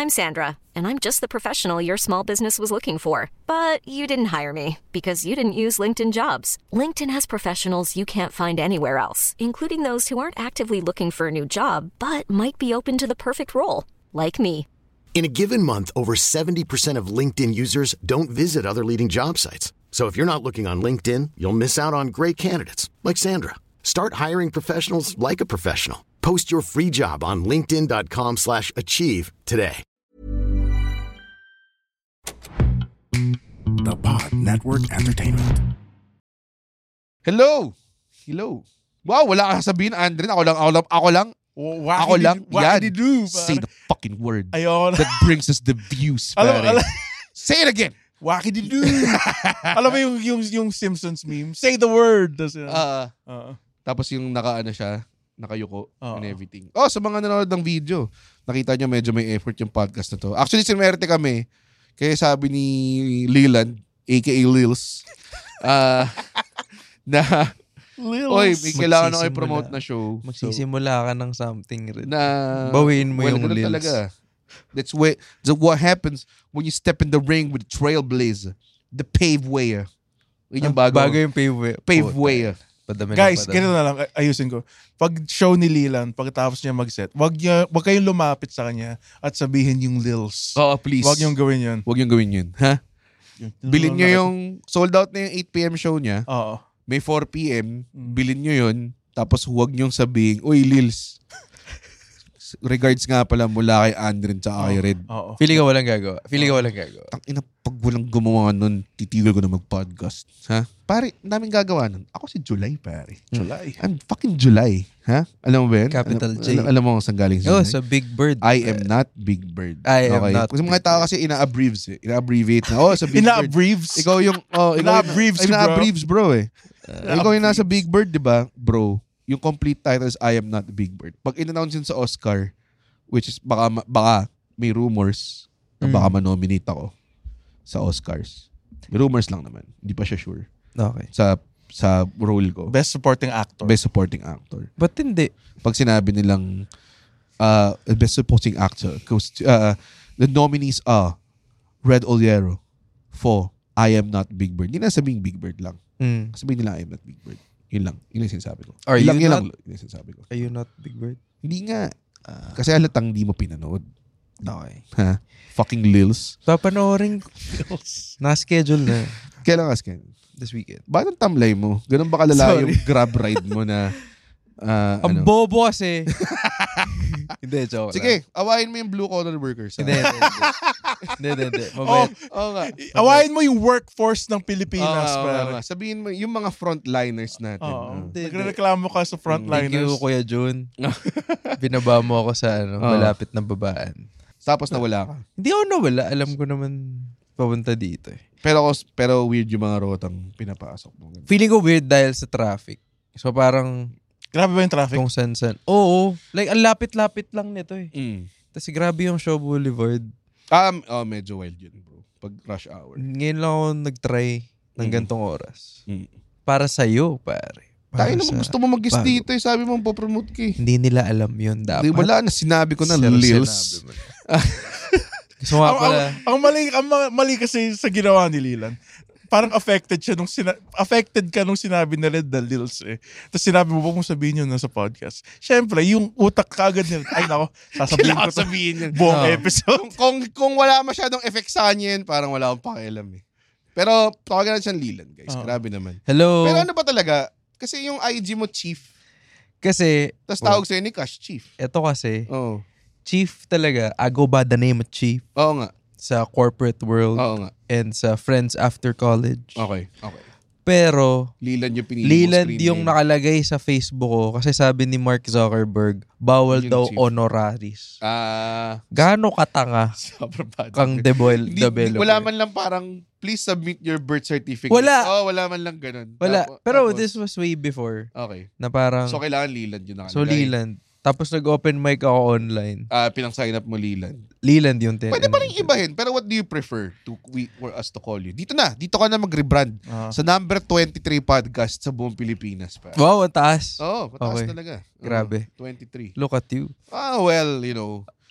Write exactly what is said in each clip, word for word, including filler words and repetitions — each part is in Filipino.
I'm Sandra, and I'm just the professional your small business was looking for. But you didn't hire me because you didn't use LinkedIn Jobs. LinkedIn has professionals you can't find anywhere else, including those who aren't actively looking for a new job, but might be open to the perfect role, like me. In a given month, over seventy percent of LinkedIn users don't visit other leading job sites. So if you're not looking on LinkedIn, you'll miss out on great candidates like Sandra. Start hiring professionals like a professional. Post your free job on linkedin.com slash achieve today. The Pod Network Entertainment. Hello! Hello. Wow, wala ka sabihin, Andren. Ako lang, ako lang, ako lang. Oh, ako lang. What Yan. did you do? Say the fucking word. Ayoko na. That brings us the views, Alam, pare. alam. Say it again. Wacky-doo. Alam mo yung, yung, yung Simpsons meme? Say the word. Tas, uh, Uh, uh, tapos yung nakaano siya, nakayuko uh, and everything. Oh, sa mga nanonood ng video, nakita nyo medyo may effort yung podcast na to. Actually, sinwerte kami. Kaya sabi ni Leland, aka Lils, uh, na, Lils. oy, may kailangan na kayo Magsisimula. promote na show. Magsisimula ka ng something rin. Na, Bawiin mo well, yung ganun Lils. talaga. That's what, that's what happens when you step in the ring with the trailblazer, the pave way. Yun yung bago. Bago yung pave way. Pave way. Padami Guys, padami. ganito na lang. ay- Ayusin ko. Pag show ni Leland, pagkatapos niya mag-set, wag, niya, wag kayong lumapit sa kanya at sabihin yung Lils. Oo, please. Wag niyong gawin yun. Wag yung gawin yun. Ha? Bilhin nyo yung, sold out na yung eight p.m. show niya. Oo. May four p.m. Bilhin nyo yun. Tapos huwag nyong sabihin, uy, Lils. Regards nga pala mula kay Andren tsaka kay Red. Oo. Feeling ko walang gagawa. Feeling ko walang gagawa. Tang ina, pag walang gumawa nun, titigil ko na mag-podcast. Ha? Pare, daming gagawa nun. Ako si July, pare. July. I'm fucking July. Ha? Alam mo ba yun? Capital alam, J. Alam, alam mo kung saan galing si Oh, July? sa Big Bird. I am not Big Bird. I am not Kasi mga Big tao kasi ina-abbreves eh. Ina-abbreviate na. Oh, sa Big Bird. Ina-breves. Ikaw yung, oh, ikaw yung, Ina-abbreves si bro. ina-abbreves bro eh. Ikaw yung nasa Big Bird, di ba? Bro, yung complete title is I am not Big Bird. Pag in-announce yun sa Oscar, which is baka, baka may rumors na baka Mm. manominate ako sa Oscars. May rumors lang naman. Hindi pa siya sure. Okay. Sa sa role ko. Best supporting actor. Best supporting actor. Ba't hindi? Pag sinabi nilang uh, best supporting actor, uh, the nominees are Red Oliero for I Am Not Big Bird. Hindi na sabing Big Bird lang. Mm. Sabihin nila I Am Not Big Bird. Yun lang. Yun lang sinasabi ko. Are yun you lang, yun not? lang, yun lang sinasabi ko. Are you not Big Bird? Hindi nga. Kasi halatang di mo pinanood. Okay. Ha? Fucking Lils. Papanoorin ko. Na-schedule na Kailan ka scan? this weekend. Bakit ang tamlay mo? Ganun ba kalala Sorry. yung grab ride mo na uh, Ang ano? bobo kasi. Hindi, joke lang. Sige, awayin mo yung blue collar workers. ha? Hindi, hindi, hindi. Hindi, hindi, hindi. Oh, Mabait. Oo nga. awayin mo yung workforce ng Oo Pilipinas. nga, oo pare. nga. Sabihin mo, yung mga frontliners natin. Oo. ah. Hindi, Nagreklamo ka sa Thank frontliners. you, Kuya Jun. Binaba mo ako sa ano, Oo. malapit na babaan. Tapos nawala ka. Hindi ako nawala. Alam ko naman papunta dito eh. Pero pero weird yung mga rotang pinapasok mo. Feeling ko weird dahil sa traffic. So parang Grabe ba yung traffic? kung san san. Oo. Like, ang lapit-lapit lang nito eh. Mm. Tapos grabe yung Shaw Boulevard. Um, oh, medyo wild yun, bro. Pag rush hour. Ngayon lang ako nag-try ng Mm. gantong oras. Mm. Para sa'yo, pare. Para Tayo naman sa- gusto mo mag-guest bago. dito eh. Sabi mo, popromote ka eh. Hindi nila alam yun dapat. Di, wala na, sinabi ko na, Pero Lils. sinabi mo na. Gusto nga ang, pala. ang, ang mali ang ma- mali kasi sa ginawa ni Leland. Parang affected siya nung sina- affected ka nung sinabi na Red na Lils eh. Tapos sinabi mo ba kung sabihin yun na sa podcast? Siyempre, yung utak kagad nila. Ay nako, sasabihin ko Kailangan to sabihin yun. buong Oh. episode. kung, kung wala masyadong effect sa kanya yun, parang wala akong pakialam eh. Pero, tawagan na siyang Leland, guys. Oh. Grabe naman. Hello. Pero ano ba talaga? Kasi yung I G mo, Chief. Kasi, Tapos tawag sa'yo ni Cash, Chief. eto kasi, Oo. Chief talaga. I go by the name of Chief Oo nga. sa corporate world Oo nga. and sa friends after college. Okay. Okay. Pero, Leland yung pinili mo Leland screen yung name. nakalagay sa Facebook ko kasi sabi ni Mark Zuckerberg, bawal Yun, daw Chief. honoraris. Ah, Gaano katanga sobrang bad. kang debol, Hindi- developer? Wala man lang parang, please submit your birth certificate. Wala. Oh, wala man lang ganun. Wala. Tapo- Pero tapos- this was way before Okay. na parang, So, kailangan Leland yun nakalagay. so Leland. Tapos nag-open mic ako online. Ah, pinang-sign up mo Leland. Leland yung tin. Pwede pa rin ibahin, pero what do you prefer to we for us to call you? Dito na, dito ka na mag-rebrand. Ah. Sa number twenty-three podcast sa buong Pilipinas pa. Wow, ang taas. Oo, oh, mataas Okay. talaga. Oo, Grabe. twenty-three. Look at you. Ah, well, you know,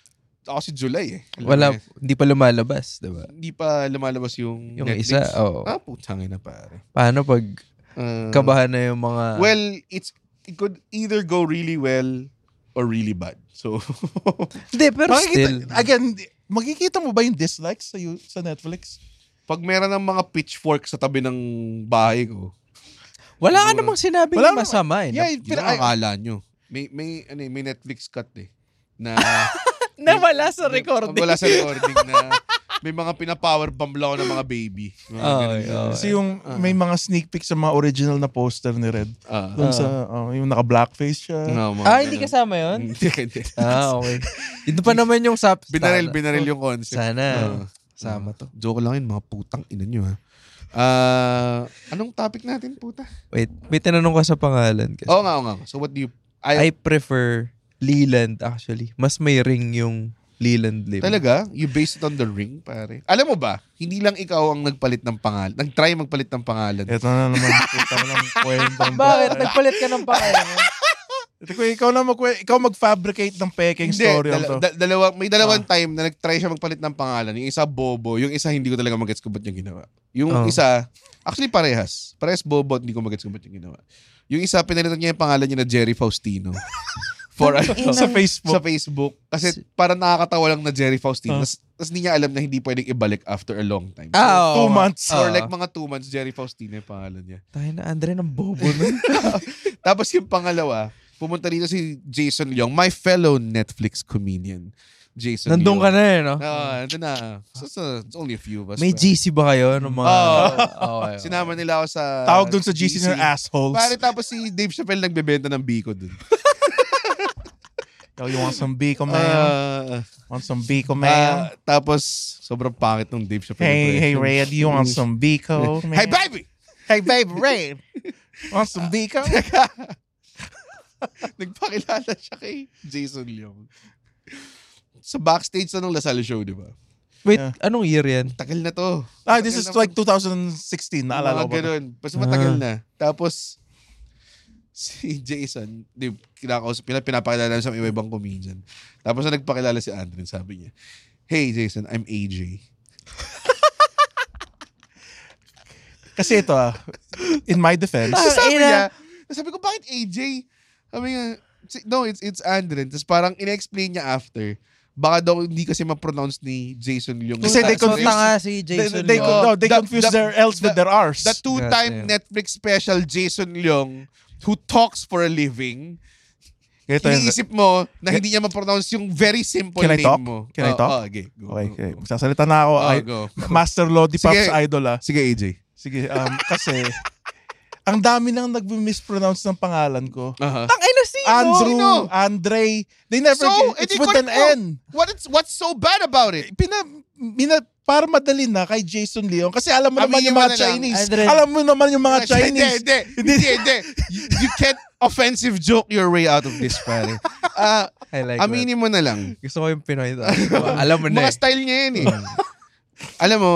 ako si July eh. Alam Wala, mo eh. hindi pa lumalabas, di ba? Hindi pa lumalabas yung, Yung Netflix. isa, oo. Ah, putangin na pare. Paano pag Uh, kabahan na yung mga... well, it's it could either go really well or really bad. So, Hindi, pero still. Makikita, again, makikita mo ba yung dislikes sa, you- sa Netflix? pag meron ng mga pitchfork sa tabi ng bahay ko, Wala ka siguro. namang sinabing Wala naman- masama eh. Yeah, yun pina- ang akala nyo. May, may, ano, eh, may Netflix cut eh. Na, Na wala sa recording. Wala sa recording na may mga pinapower bomb lang ako ng mga baby. Mga Oh, ganun. oh. Kasi yung may mga sneak peek sa mga original na poster ni Red. Ah. Doon sa, oh, yung naka-blackface siya. No, mga Ah, hindi ganun. kasama yun? Hindi, hindi. Ah, okay. Ito pa naman yung sap. Binaril, sana. binaril yung concept. Sana. Ah. Sama to. Joke lang yun, mga putang ina nyo ha. Ah, anong topic natin, puta? Wait, may tinanong ka sa pangalan kasi. Oo nga, oo nga. So what do you... I I, prefer Leland actually. Mas may ring yung Leland Lim. talaga? You based it on the ring, pare? Alam mo ba, hindi lang ikaw ang nagpalit ng pangalan. Nag-try magpalit ng pangalan. Ito na naman. Ito na naman kwentong. Bakit? Nagpalit ka ng pangalan mo? Ito ko, ikaw na mag ikaw mag-fabricate ng peking Hindi, story. dala- to. da- dalawa, may dalawang time na nag-try siya magpalit ng pangalan. Yung isa bobo, yung isa hindi ko talaga magets kung ba't yung ginawa. Yung Oh. isa, actually parehas. Parehas bobo at hindi ko magets kung ba't yung ginawa. Yung isa, pinalitan niya yung pangalan niya na Jerry Faustino. For ano, sa Facebook. sa Facebook. Kasi parang nakakatawa lang na Jerry Faustino. Oh. Tapos niya alam na hindi pwedeng ibalik after a long time. Ah, Two oo. months. Or Oo. like mga two months, Jerry Faustino yung pangalan niya. Tayo na, Andre, ng bobo nun. Tapos yung pangalawa, pumunta dito si Jason Leong, my fellow Netflix comedian. Jason Nandun Leong. ka na eh, no? Oo, nandun na. So, so, it's only a few of us. May pa. G C ba kayo? Ng mga... Oo. Okay, Sinama nila ako sa... Tawag doon sa G C na assholes. Pare, tapos si Dave Chappelle nagbebenta ng biko dun. Yo, you want some Biko, man? Ah, want some Biko, ah, man? tapos, sobrang pangit ng Dave Chappelle. hey, hey, impression. Red, you want some Biko, man? Hey, baby! Hey, baby, Red. Want some Biko? Nagpakilala siya kay Jason Leong. Sa backstage na ng Lasal show, di ba? Wait, Yeah. anong year yan? Tagal na to. Ah, this is Tagal na like twenty sixteen. Naalala Mga ko ba? ganun. Basta matagal na. Tapos, si Jason, di, kinakausap, pina- pinapakilala namin sa mga ibang comedian. Tapos na nagpakilala si Andrew, sabi niya, hey Jason, I'm A J. Kasi ito ah, in my defense, Tapos sabi ina. niya, sabi ko, bakit A J? Sabi niya, "Si- no, it's it's Andren. Tapos parang ina-explain niya after, baka daw hindi kasi ma-pronounce ni Jason yung... Kasi they so, confuse- tanga si they, Jason. they, Leong. no, they The- confuse the- their L's with the- their R's. The two-time Gotcha. Netflix special Jason Leong who talks for a living, Ito yun. iniisip mo na hindi niya ma-pronounce yung very simple Can I name talk? mo. Can I Oh, talk? oh, okay, go, Okay, go, okay. go. Magsasalita na ako. Oh, Ay, go. Master Lodi Sige. Pops Idol ah. Sige, A J. Sige, um, kasi ang dami nang nag-mispronounce ng pangalan ko. Uh-huh. Tangay na sino? Andrew, Sino? Andre. They never So, get, it's edi with correct an mo. N. What is, what's so bad about it? Pina, mina, para madali na kay Jason Leong. Kasi alam mo naman Aminin yung mo mga na lang. Chinese. Andre. Alam mo naman yung mga Hindi, Chinese. Hindi, hindi, hindi. You, you can't offensive joke your way out of this, pare. Ah, I like aminin mo na lang. that. Gusto ko yung Pinoy. Alam mo na Mga eh. style niya yan eh. Alam mo,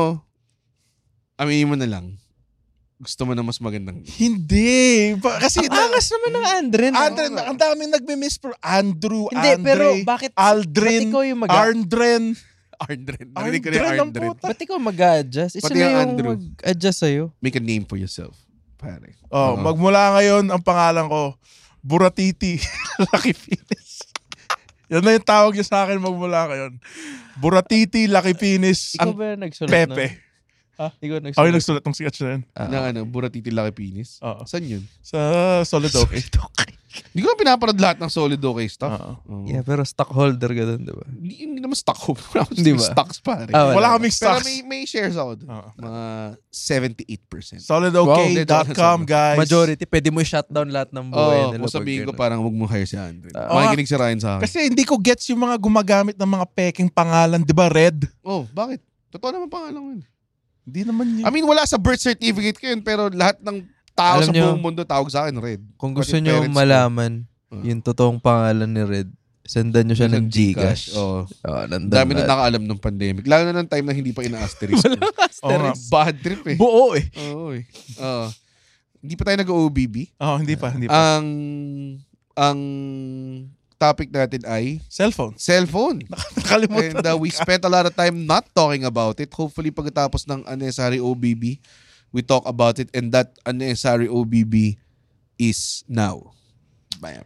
aminin mo na lang. Gusto mo na mas magandang... Hindi. Pa- Kasi Ang angas naman ng Andre. no? Andre, ang daming nagme-mispro. Andrew, Hindi, Andre, pero bakit? Aldrin, ba't ikaw yung mag- Arndren. Ardren. Narinig ko na yung Ardren ang Ardren. puta. Ba't ikaw mag-adjust? Isa Pati na yung yung Andrew. mag-adjust sa'yo. Make a name for yourself, pare. Oh, Oo. magmula ngayon, ang pangalan ko, Buratiti Lucky Finis. Yan na yung tawag niya sa akin magmula ngayon. Buratiti Lucky Finis Ikaw ang ba nagsulat Pepe. na? Ha? Ikaw nagsulat. Ako yung nagsulat ng sketch na yun. Ah. Na ano, Buratiti Lucky Penis. Oo. Saan yun? Sa Solid Okay. Hindi ko pinapanood lahat ng Solid Okay stuff. Oo. Oo. Yeah, pero stockholder ka dun, di ba? Hindi, hindi naman stock ko. Wala akong Di ba? stocks, pare. Ah, Wala wala. kaming Pero stocks. may, may shares ako doon. Oo. Mga seventy-eight percent. solid okay dot com, Wow. guys. Majority, pwede mo i-shutdown lahat ng buhay Oo, nila. kung sabihin ko pag parang huwag mo hire si Andre. Ah. Makikinig si Ryan sa akin. Kasi hindi ko gets yung mga gumagamit ng mga peking pangalan. Di ba, Red? Oh, bakit? Totoo naman pangalan ko yun. Hindi naman yun. I mean, wala sa birth certificate ko yun, pero lahat ng tao Alam sa nyo, buong mundo tawag sa akin Red. Kung Pati gusto nyo parents ko. malaman Ah. yung totoong pangalan ni Red, sendan nyo siya ng Gcash. Oo. Oh, nandun Dami na lahat. nakaalam ng pandemic. Lalo na ng time na hindi pa ina-asterisk. Oo nga. Bad trip eh. Buo eh. Oo eh. Oo. Hindi pa tayo nag-O B B. Oh, hindi pa, hindi pa. Ang ang topic natin ay Cellphone. cellphone. Nakalimutan. And uh, we spent a lot of time not talking about it. Hopefully, pagkatapos ng unnecessary O B B, we talk about it. And that unnecessary O B B is now. Bam.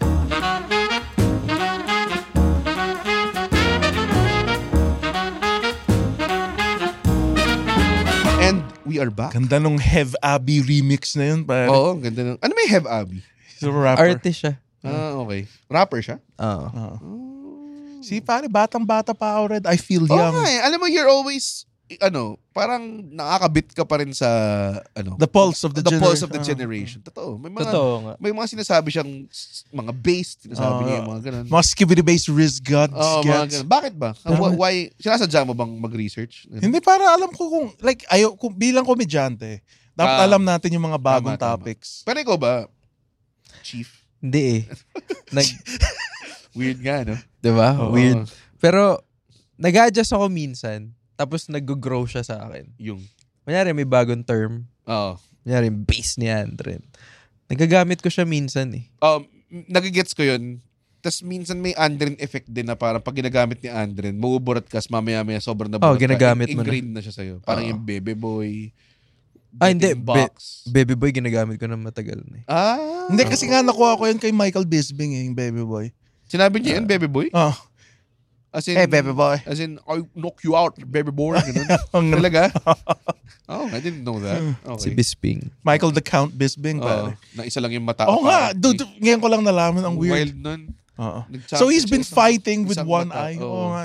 And we are back. Ganda nung Hev Abby remix na yun. Pare. Oo, ang ganda ng... Ano may Have Abby? He's a rapper. Artist siya. Ah, okay. Rapper siya? Oo. Uh, See, pare, batang-bata pa ako, Red. I feel Oo young. nga eh. Alam mo, you're always, ano, parang nakakabit ka pa rin sa, ano, The pulse of the, the gener- pulse of the Ah. generation. Totoo. May mga, Totoo nga. may mga sinasabi siyang s- mga bass, sinasabi Ah. niya yung mga ganun. Mga skibidi-based Riz Gods. Oo, mga gets. ganun. Bakit ba? Why, why, sinasadya mo bang mag-research? Hindi, para alam ko kung, like, ayo, kung, bilang komedyante, dapat Ah. alam natin yung mga bagong Tama, tama. topics. Pero ikaw ba, Chief? Hindi eh. Nag, Weird nga, no? diba? Oo. Weird. Pero, nag-adjust ako minsan. Tapos nag-grow siya sa akin. Yung, Kunyari, may bagong term. oo. Kunyari, yung bass ni Andren. Nagagamit ko siya minsan eh. Um, nagigets ko yun. Tapos minsan may Andren effect din na parang pag ginagamit ni Andren, mabuburat ka, mamaya-maya sobrang naburat Oh, ginagamit ka. mo na. Ingrained na siya sa'yo. Parang Oo. yung Bebe Boy. Ah, hindi. Getting Be- Box. Baby Boy, ginagamit ko na matagal na eh. Ah. Hindi, kasi nga nakuha ko yun kay Michael Bisbing, eh, yung Baby Boy. Sinabi niya yun, Bebe Boy? Oh. As in, Hey, Baby Boy. As in, I knock you out, Baby Boy. Ganun. Talaga? Oh, I didn't know that. Si Okay. Bisping. Michael the Count Bisbing, Oo, pare. na isa lang yung mata. Oo nga, dude, ngayon ko lang nalaman, ang weird. Wild nun. Oo. Nag-champion So he's been siya isang- fighting with isang one mata. eye. Oo. Oo nga.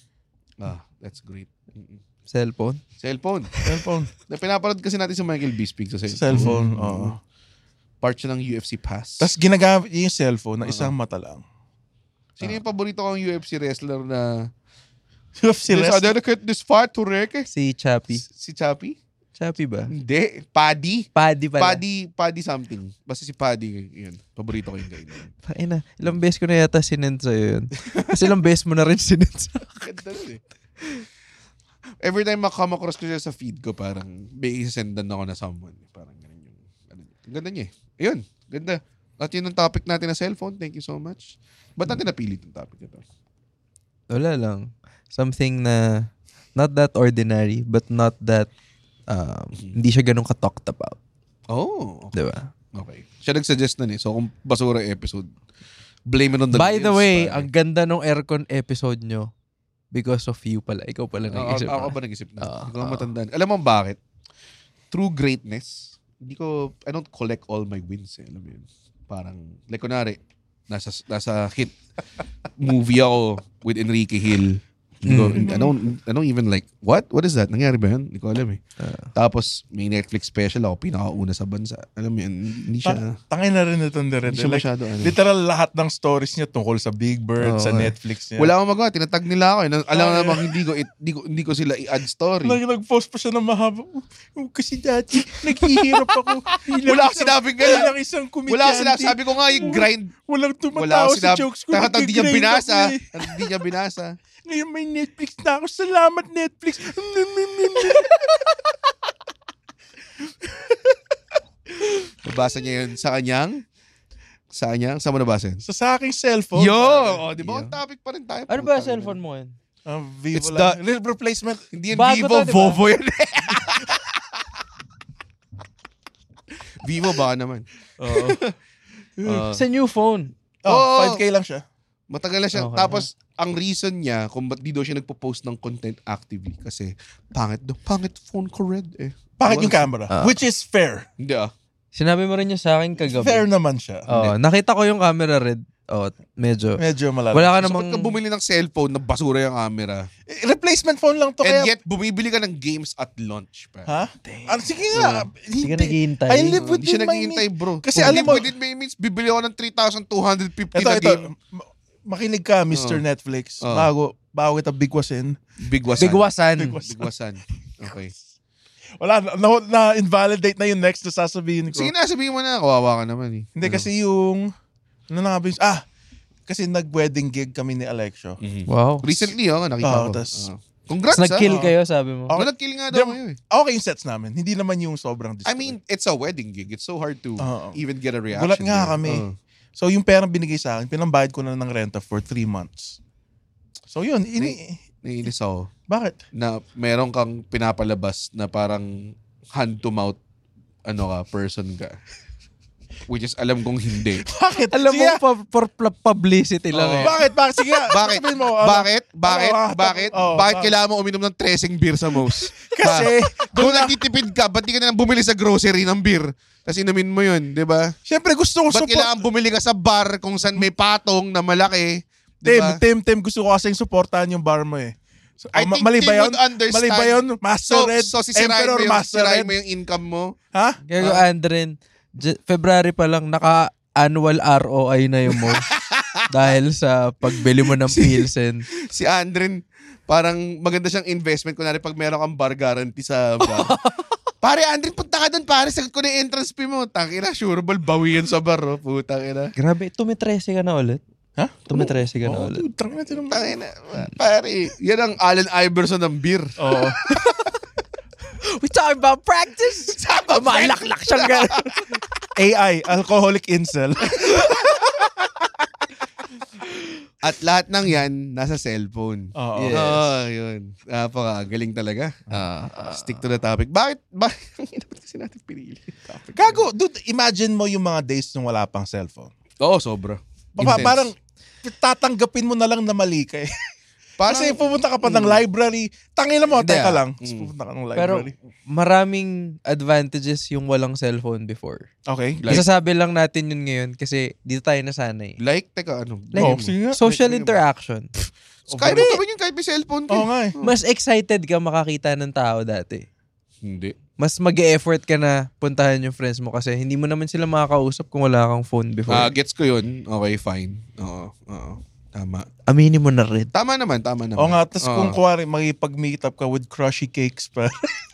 Ah, that's great. Mm-mm. Cellphone. Cellphone. Cellphone. Na pinapanood kasi natin si Michael Bisping sa Sa cellphone. cellphone, oo. Part siya ng U F C Pass. Tapos ginagamit niya yung cellphone na isang mata lang. Sino yung paborito kong U F C wrestler na U F C Yes, I wrestling. dedicate this fight to Reke? Si Chappie. Si Chappie? Chappie ba? Hindi. Paddy. Paddy pala. Paddy, Paddy something. Basta si Paddy, yun. Paborito ko yung guy na yun. Ina, ilang beses ko na yata sinend sa'yo yun. Kasi ilang beses mo na rin sinend sa akin. Ganda nun eh. Every time makama across ko siya sa feed ko, parang may isendan ako na someone. Parang ganun yung, ano, ang ganda niya eh. Ayun, ganda. At yun ang topic natin na cellphone. Thank you so much. Ba't natin napili itong topic ito? Wala lang. Something na not that ordinary, but not that um, hindi siya ganun ka-talked about. Oh, okay. Diba? Okay. Siya nag-suggest nun eh. So kung basura episode, blame it on the By the Liz, way, pare. ang ganda ng aircon episode nyo because of you pala. Ikaw pala Oo, nag-isip. ako na. ba nag-isip na? Oo, Hindi ko oo. matandaan. Alam mo bakit? True greatness, hindi ko, I don't collect all my wins eh. Alam mo yun? Parang, like kunwari, nasa, nasa hit movie ako with Enrique Hill. Hindi ko, I, don't, I don't even like, what? What is that? Nangyari ba yun? Hindi ko alam eh. Tapos, may Netflix special ako, pinakauna sa bansa. Alam mo yun, hindi siya, Tangin na rin itong direct. hindi siya Like, masyado, ano. literal lahat ng stories niya tungkol sa Big Bird, Oo, sa eh. Netflix niya. Wala akong magawa, tinatag nila ako eh. Na- Alam namang hindi ko, it, hindi ko, hindi ko sila i-add story. Nag- Nag-post pa siya ng mahaba. Oh, kasi dati, naghihirap ako. Bilang Wala akong isang- sinabing ganun. bilang isang komedyante. Wala sila, sabi ko nga yung grind. Walang Wala tumatawa akong sa sinabi. jokes ko. Tapos hindi niya Nag-grind binasa. ako eh. Hindi niya binasa. Ngayon may Netflix na ako. Salamat, Netflix. Nabasa niya yun sa kanyang, sa kanyang, saan mo nabasa yun? Sa sa aking cellphone. Yo! pare. Oh, di ba? On topic pa rin tayo. Ano ba Putang cellphone ina. mo yun? Ah, Vivo It's lang. Re- replacement. Hindi yan Bago Vivo, to, di ba? Vovo yan. Vivo baka naman. Oo. Uh, Sa new phone. Oh, Oo. five K lang siya. matagal na siya. Okay. Tapos, ang reason niya kung ba't di daw siya nagpo-post ng content actively kasi pangit daw. Pangit phone ko red eh. Bakit yung camera? Ah. Which is fair. Hindi ah. Sinabi mo rin niya sa akin kagabi. Fair naman siya. Oo, nakita ko yung camera red. Oh, medyo. Medyo malala. Wala ka So, namang... ba't ka bumili ng cellphone na basura yung camera? Eh, Replacement phone lang to. And Kaya, yet, bumibili ka ng games at launch. Pa. ha? Ah, sige nga. Hindi ka Hindi. naghihintay. I live Hindi siya within my naghihintay, means. bro. Kasi Kung alam live mo- within my means, bibili ako ng three thousand two hundred fifty Ito, na ito. game. Ma- Makinig ka, Mister Oh. Netflix. Oh. Bago, bago kita bigwasin. Big wasan. Bigwasan. Bigwasan. Okay. Wala, na, na, na-invalidate na yung next na sasabihin ko. Sige na, sabihin mo na. Kawawa ka naman eh. Hindi kasi yung, ano na nga ba yung, ah, kasi nag-wedding gig kami ni Alexio. Mhm. Wow. Recently, oh, nakita Oo, ko. tas- Ah. Congrats, Tapos nag-kill ah. kayo, sabi mo. Oh, nag-kill nga daw Di- kayo eh. Okay yung sets namin. Hindi naman yung sobrang I display. mean, it's a wedding gig. It's so hard to Oo. even get a reaction. Gulat nga there. kami. Oh. So yung perang binigay sa akin, pinambayad ko na ng renta for three months. So yun, ini... Naiinis ako. Bakit? Na meron kang pinapalabas na parang hand to mouth ano ka, person ka. Which is alam kong hindi. Bakit? Alam Sige, mo, pa- for pl- publicity lang Oo. eh. bakit? Bakit? Sige. Bakit? sabihin Mo, ano? Bakit? Bakit? Ano, ah, Bakit? oh, Bakit bakit? kailangan mo uminom ng treseng beer sa most? Kasi, Kung nagtitipid ka, ba't di ka na lang bumili sa grocery ng beer? Tapos inumin mo yun, di ba? syempre gusto ko Ba't support. kailangan bumili ka sa bar kung saan may patong na malaki? Tim, Di ba? Tim, Tim, gusto ko kasing supportahan yung bar mo eh. So, I oh, ma- think mali ba Tim yun? would understand. Mali ba yun? Master So, Red, so sisirain Emperor mo yung, Master sisirain Red. mo yung income mo? Ha? Gago, Andren, J- February pa lang, naka-annual R O I na yung mo. Dahil sa pagbili mo ng Pilsen. Si Andren, parang maganda siyang investment. Kunwari pag meron kang bar guarantee sa bar. Pare, Andren, punta ka doon, pare. Sagot ko na yung entrance fee mo. Tangina, sure ball, bawi yan sa bar. Oh. Putang ina. Grabe, tumitrese ka na ulit. Ha? Tumitrese ka na Oh, ulit. dude, tangina, tinong- Tangina, pare. Yan ang Allen Iverson ng beer. Oo. We talking about practice? Malaklak siyang gano'n. A I, alcoholic incel. At lahat ng yan, nasa cellphone. Oo. Yes. Oh, yun. Napaka galing talaga. Ah, Stick to the topic. Bakit? Bakit? Ang ina, ba't kasi natin pinili yung topic? Gago, dude, imagine mo yung mga days nung wala pang cellphone. Oo, sobra. Pa- Intense. parang tatanggapin mo na lang na mali ka eh. Parang, Kasi pumunta ka pa ng library. Tangina mo, Hindi, teka ah. lang. Mm. Tapos pumunta ka ng pero library. maraming advantages yung walang cellphone before. Okay. Like- Isasabi lang natin yun ngayon kasi dito tayo nasanay. like, teka, ano? Like, Oh, sige nga. Social like- interaction. Kahit Over- mo gawin yun kahit may cellphone ka. Oo nga eh. Mas excited ka makakita ng tao dati. Hindi. Mas mag-e-effort ka na puntahan yung friends mo kasi hindi mo naman sila makakausap kung wala kang phone before. Ah, gets ko yun. Okay, fine. Oo, oo. Tama. Aminin mo na rin. Tama naman, tama naman. Oo nga, tapos Oo. kung kuwari, makipag-meet up ka with crushy cakes pa.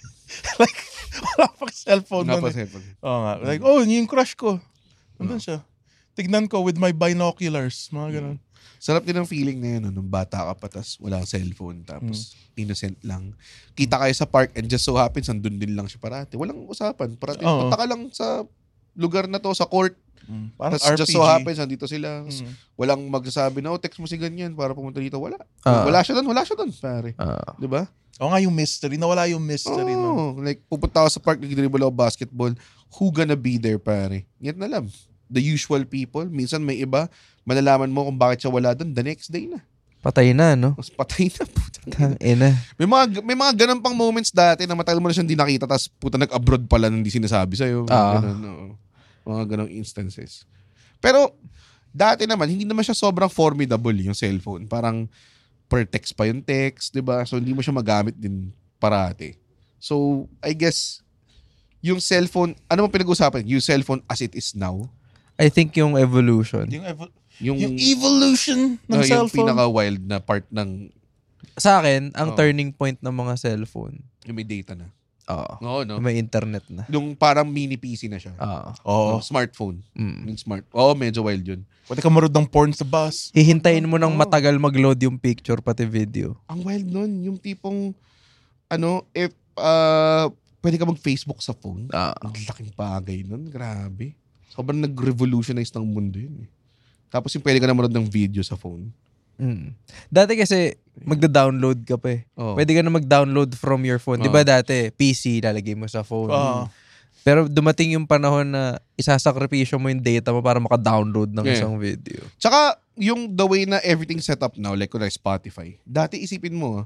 Like, wala pang cellphone Nga nun pa eh. cellphone. Oo nga. Like, oh, yun yung crush ko. Nandun siya. Tignan ko with my binoculars. Mga ganun. Sarap din ang feeling na yun, no, nung bata ka pa, tas wala kang cellphone, tapos innocent lang. Kita kayo sa park and just so happens, andun din lang siya parati. Walang usapan. Parati, Oo. punta ka lang sa lugar na to, sa court. Mm. Parang Tapos R P G. just so happens, andito sila. Mm. Walang magsasabi na, oh, text mo si ganyan para pumunta dito. Wala. Ah. Wala siya doon, wala siya doon, pare. Ah. Di ba? Oo nga, yung mystery. Nawala yung mystery. Oh, No? like, pupunta ako sa park, nag-dribble ako basketball. Who gonna be there, pare? Yan na lang. The usual people. Minsan may iba, malalaman mo kung bakit siya wala doon the next day na. Patay na, no? Mas patay na, putang ina. Tang ina. May mga may mga ganun pang moments dati na matagal mo na siyang di nakita tapos puta nag-abroad pala nang di sinasabi sa'yo. Mga Ah. ganun, oo. Mga ganung instances. Pero dati naman, hindi naman siya sobrang formidable yung cellphone. Parang per text pa yung text, di ba? So hindi mo siya magamit din parati. So I guess yung cellphone, ano mo pinag-usapan? Yung cellphone as it is now? I think yung evolution. Yung, evo- Yung, yung evolution ng uh, yung cellphone. pinaka-wild na part ng Sa akin, ang Oh. turning point ng mga cellphone, yung may data na. oo, Oo, no? may internet na. Yung parang mini P C na siya. Oo. Oo. Oh, smartphone. Mm. Yung smart. Oo, oh, medyo wild yun. Pwede ka marunod ng porn sa bus. Hihintayin mo ng Oo. matagal mag-load yung picture pati video. Ang wild nun, yung tipong, ano, if, uh, pwede ka mag-Facebook sa phone. Ah. Ang laking bagay nun. Grabe. Sobrang nag-revolutionize ng mundo yun eh. Tapos yung pwede ka na manood ng video sa phone. Mm. Dati kasi, magda-download ka pa eh. Oo. Pwede ka na mag-download from your phone. Di ba Oo. dati, P C, lalagay mo sa phone. Oo. Pero dumating yung panahon na isasakripisyo mo yung data mo para maka-download ng Yeah. isang video. Tsaka, yung the way na everything set up now, like kung Spotify, dati isipin mo,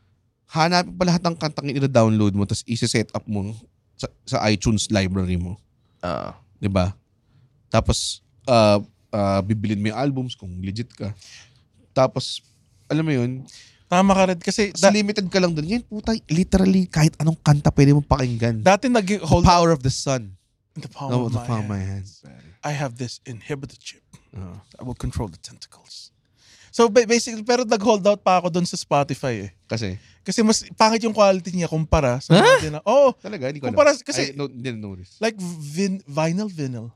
hanapin pa lahat ng kantang ina-download mo tapos isi-set up mo sa, sa iTunes library mo. Ah. 'Di ba? Tapos uh, uh, bibilin mo yung albums kung legit ka. Tapos alam mo 'yun, Tama ka red. Kasi da- da- limited ka lang doon. Yan puta, literally kahit anong kanta pwede mo pakinggan. dati The nag-hold power of the sun. in the palm No, of the my palm of my hand. hands. I have this inhibitor chip. Uh, I will control the tentacles. So ba- basically, pero nag-hold out pa ako doon sa Spotify eh. kasi Kasi mas pangit yung quality niya kumpara sa mga din na, oh, talaga hindi ko alam. kumpara kasi I no, didn't notice. like vin, vinyl vinyl.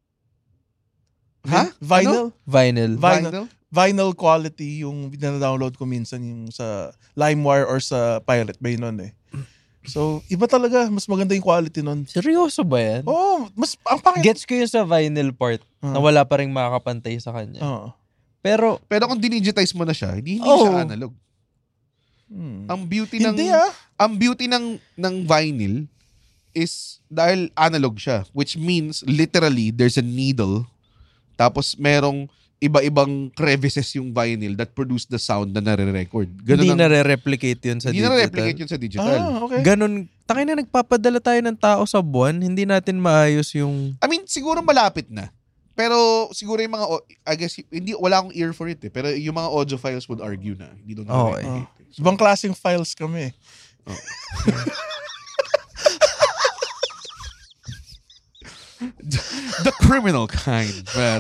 Ha? Vinyl? Vinyl. Vinyl. Vinyl? Vinyl quality yung na-download ko minsan yung sa LimeWire or sa Pirate Bay nun eh. So, iba talaga. Mas maganda yung quality nun. Seryoso ba yan? Oo, oh, mas, ang pangit. Gets ko yung sa vinyl part na wala pa rin makakapantay sa kanya. Oo. Pero, Pero kung dinigitize mo na siya, hindi, hindi Oh. siya analog. Hmm. Ang beauty ng Hindi ah. ang beauty ng ng vinyl is dahil analog siya, which means literally there's a needle tapos merong iba-ibang crevices yung vinyl that produce the sound na nare-record. Ganun hindi ang- nare-replicate yun sa hindi digital. na-replicate yun sa digital. Ah, okay. Ganon, tangin na nagpapadala tayo ng tao sa buwan, hindi natin maayos yung... I mean, siguro malapit na. Pero siguro yung mga, au- I guess, hindi, wala akong ear for it eh. Pero yung mga audiophiles would argue na. Hindi doon Okay. na-replicate. Ibang klaseng files kami. The criminal kind. Pero,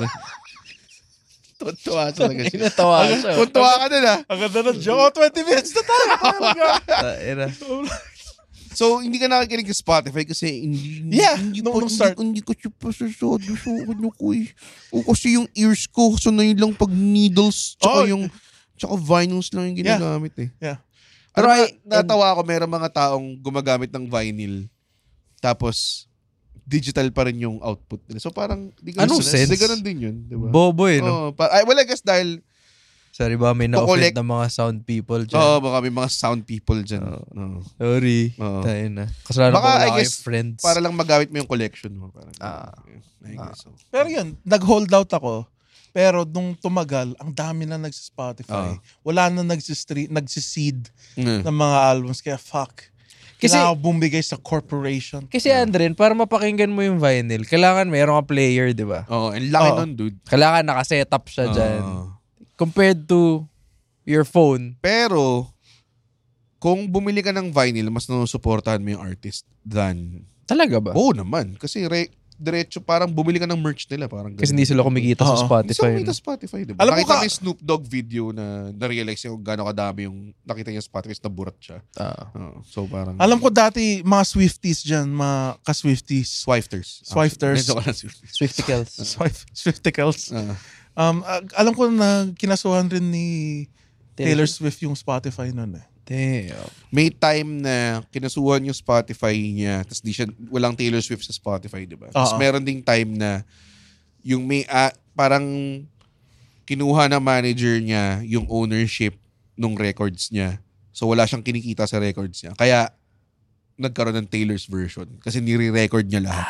tuntua talaga siya. Natawa siya. Tuntua ka din ah. Ang ganda ng joke. Oh, twenty minutes na tayo. Ina. So, hindi ka nakikinig sa Spotify kasi hindi, Yeah, hindi, nung- pa, nung start. hindi, hindi ko siya pasasado sa ano ko eh. O kasi yung ears ko, sanay lang pag needles, tsaka Oh. yung, tsaka vinyls lang yung Yeah. ginagamit eh. Yeah. Pero Pero I- na, natawa ako, meron mga taong gumagamit ng vinyl, tapos digital pa rin yung output nila. So parang, di ka Anong sense? Di ganun din yun, di ba? Bobo eh, no? Oh, pa, ay, well, I guess dahil, Sorry ba, may na-offend collect- na mga sound people dyan. oo, baka may mga sound people dyan. Oo. Oo. Sorry. Oo. Tayo na. Kasalanan ko Baka, wala I kayo guess, friends. Para lang magamit mo yung collection mo. Parang, Ah. I guess so. Pero yun, nag-hold out ako. Pero nung tumagal, ang dami na nagsa-Spotify. Ah. Wala na nagsistre- nagsiseed Mm. ng mga albums. Kaya fuck. Kasi- Kailangan ko bumigay sa corporation. Kasi Andren, para mapakinggan mo yung vinyl, kailangan mayroong ka player, di ba? Oo, and laki Oo. nun, dude. Kailangan nakasetup siya dyan. Oo. Compared to your phone. Pero, kung bumili ka ng vinyl, mas nanusuportahan mo yung artist than... Talaga ba? Oo naman. Kasi re, diretso parang bumili ka ng merch nila. Parang Kasi ganun. hindi sila kumikita sa Oo. Hindi sila Spotify. kumita no? sa Spotify, diba? Alam mo Nakita ka- mo yung Snoop Dogg video na na-realize yung gano'ng kadami yung nakita niya sa Spotify, na burat siya. Ah. Oo. So parang... Alam ko dati, mga Swifties dyan, mga ka-Swifties. Swifters. Swifters. Medyo ka na Swifties. Swifticals. Swift, Swifticals. Ah. Um, ah, alam ko na kinasuhan rin ni Taylor Taylor Swift yung Spotify nun eh. Damn. May time na kinasuhan yung Spotify niya, tapos di siya, walang Taylor Swift sa Spotify, di ba? Tapos Oo. meron ding time na yung may, ah, parang kinuha ng manager niya yung ownership ng records niya. So wala siyang kinikita sa records niya. Kaya nagkaroon ng Taylor's version kasi nire-record niya lahat.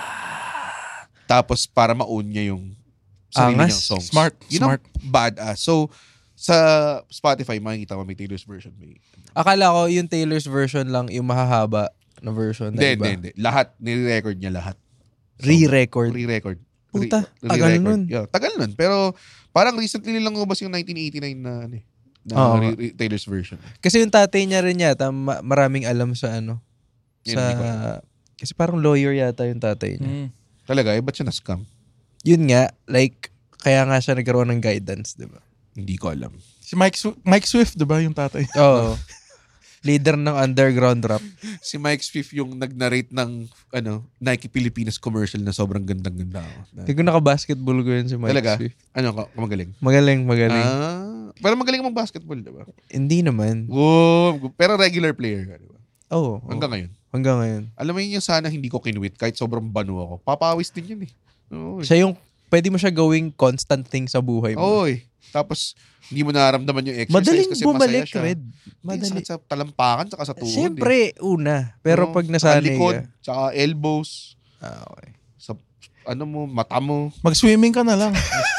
Tapos para ma-own niya yung sarili Angas. niyang songs. Smart, Yun smart. ang badass. So sa Spotify, makikita mo may Taylor's version. May, Akala ko yung Taylor's version lang yung mahahaba na version na Hindi, iba. hindi, hindi. Lahat, nire-record niya lahat. Re-record. Re-record. Puta, Re- tagal re-record. nun. Yeah, tagal nun. Pero parang recently lang lumabas yung nineteen eighty-nine na, ano, eh, na Oo. re- re- Taylor's version. Kasi yung tatay niya rin yata, ma- maraming alam sa ano. Yun, Sa... hindi ko alam. Kasi parang lawyer yata yung tatay niya. Mm. Talaga, eh, ba't siya na-scam? Yun nga, like, kaya nga siya nagkaroon ng guidance, di ba? Hindi ko alam. Si Mike, Sw- Mike Swift, diba yung tatay? Oo. Leader ng underground rap. Si Mike Swift yung nag-narrate ng ano, Nike Pilipinas commercial na sobrang gandang-ganda. Hindi ko naka-basketball ko yun si Mike Talaga? Swift. Ano ka? Magaling? Magaling, magaling. Ah, pero magaling mong basketball, di ba? Hindi naman. Wow, pero regular player ka, di ba? Oo. Hanggang ngayon. Hanggang ngayon. Alam mo yun yung sana hindi ko kinwit kahit sobrang banu ako. Papawis din yun eh. Oo, eh. Siya yung, pwede mo siya gawing constant thing sa buhay mo. Oo eh. Tapos, hindi mo naramdaman yung exercise Madaling kasi bumalik, masaya siya. Red. Madali. Madali. Sa talampakan, tsaka sa tuhod. Siyempre, una. Pero Oo, pag saka nasanay likod, ka. tsaka elbows, Ah, okay. sa ano mo, mata mo. Mag-swimming ka na lang.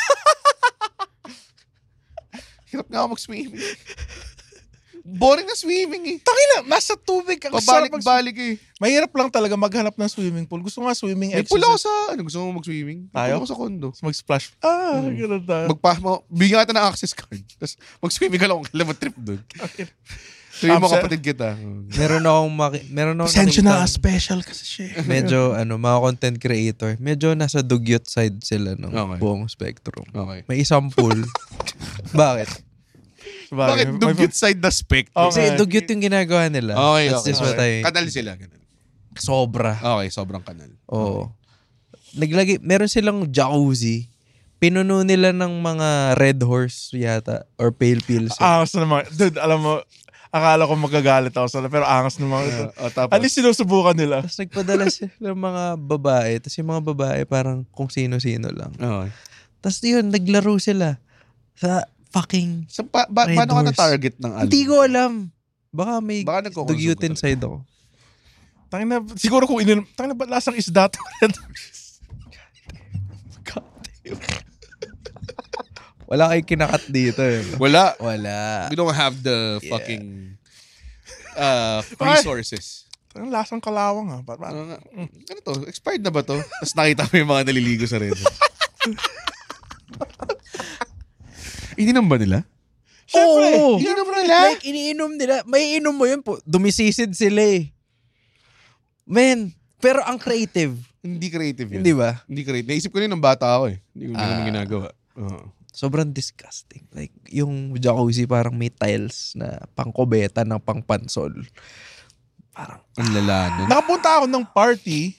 Hirap nga ako mag-swimming. Boring na swimming eh. Tangina, nasa tubig ka. Sarap mag- Pabalik-balik eh. Mahirap lang talaga maghanap ng swimming pool. Gusto nga swimming May pool ako exercise. sa, ano gusto mo mag-swimming? May Tayo? pool ako sa condo. Mag-splash. Ah, ganun tayo. Magpa, mo, bigyan ka ng access card. Tapos mag-swimming ka lang kung kailan mo trip doon. Sabi mo Um, sir- kapatid kita. Meron akong, maki- meron akong Pasensya na, nakitang- special kasi siya. eh. medyo, ano, mga content creator. Medyo nasa dugyot side sila ng Okay. buong spectrum. Okay. May isang pool. Bakit? Bakit dugyot side na spec? Okay. Kasi dugyot yung ginagawa nila. Okay, That's okay. just what I... Kanal sila. Ganun. Sobra. Okay, sobrang kanal. Oo. Naglagay, meron silang jacuzzi. Pinuno nila ng mga red horse yata or pale pills. Ah, gusto naman. Dude, alam mo, Akala ko magagalit ako sa pero angas ng mga ito. Uh, uh, tapos, At least sinusubukan nila. Tapos nagpadala sila ng mga babae. Tapos yung mga babae parang kung sino-sino lang. oh. Tapos yun, naglaro sila sa fucking So, pa, ba, Red paano ka Horse. na-target ng album? Hindi ko alam. Baka may Baka nagko-consume dugyutin ka side ako. Tangin na, siguro kung inin... Tangin na ba lasang isda to? God damn. Wala kayong kinakat dito eh. Wala. Wala. We don't have the Yeah. fucking uh, Ay. resources. Tangin lasang kalawang ha. Ba't- ba't- Ano, nga? ano to? Expired na ba to? Tapos nakita mo yung mga naliligo sa red. Ininom ba nila? Siyempre, Oo. ininom nila. Like, iniinom nila. May inom mo yun po. Dumisisid sila eh. Men, pero ang creative. Hindi creative yun. Hindi ba? Hindi creative. Naisip ko rin ng bata ako eh. Hindi ko hindi ko Ah. naman ginagawa. Oo. Sobrang disgusting. Like, yung jacuzzi parang may tiles na pangkobeta ng pangpansol. Parang, Ang lala nun. Nakapunta ako ng party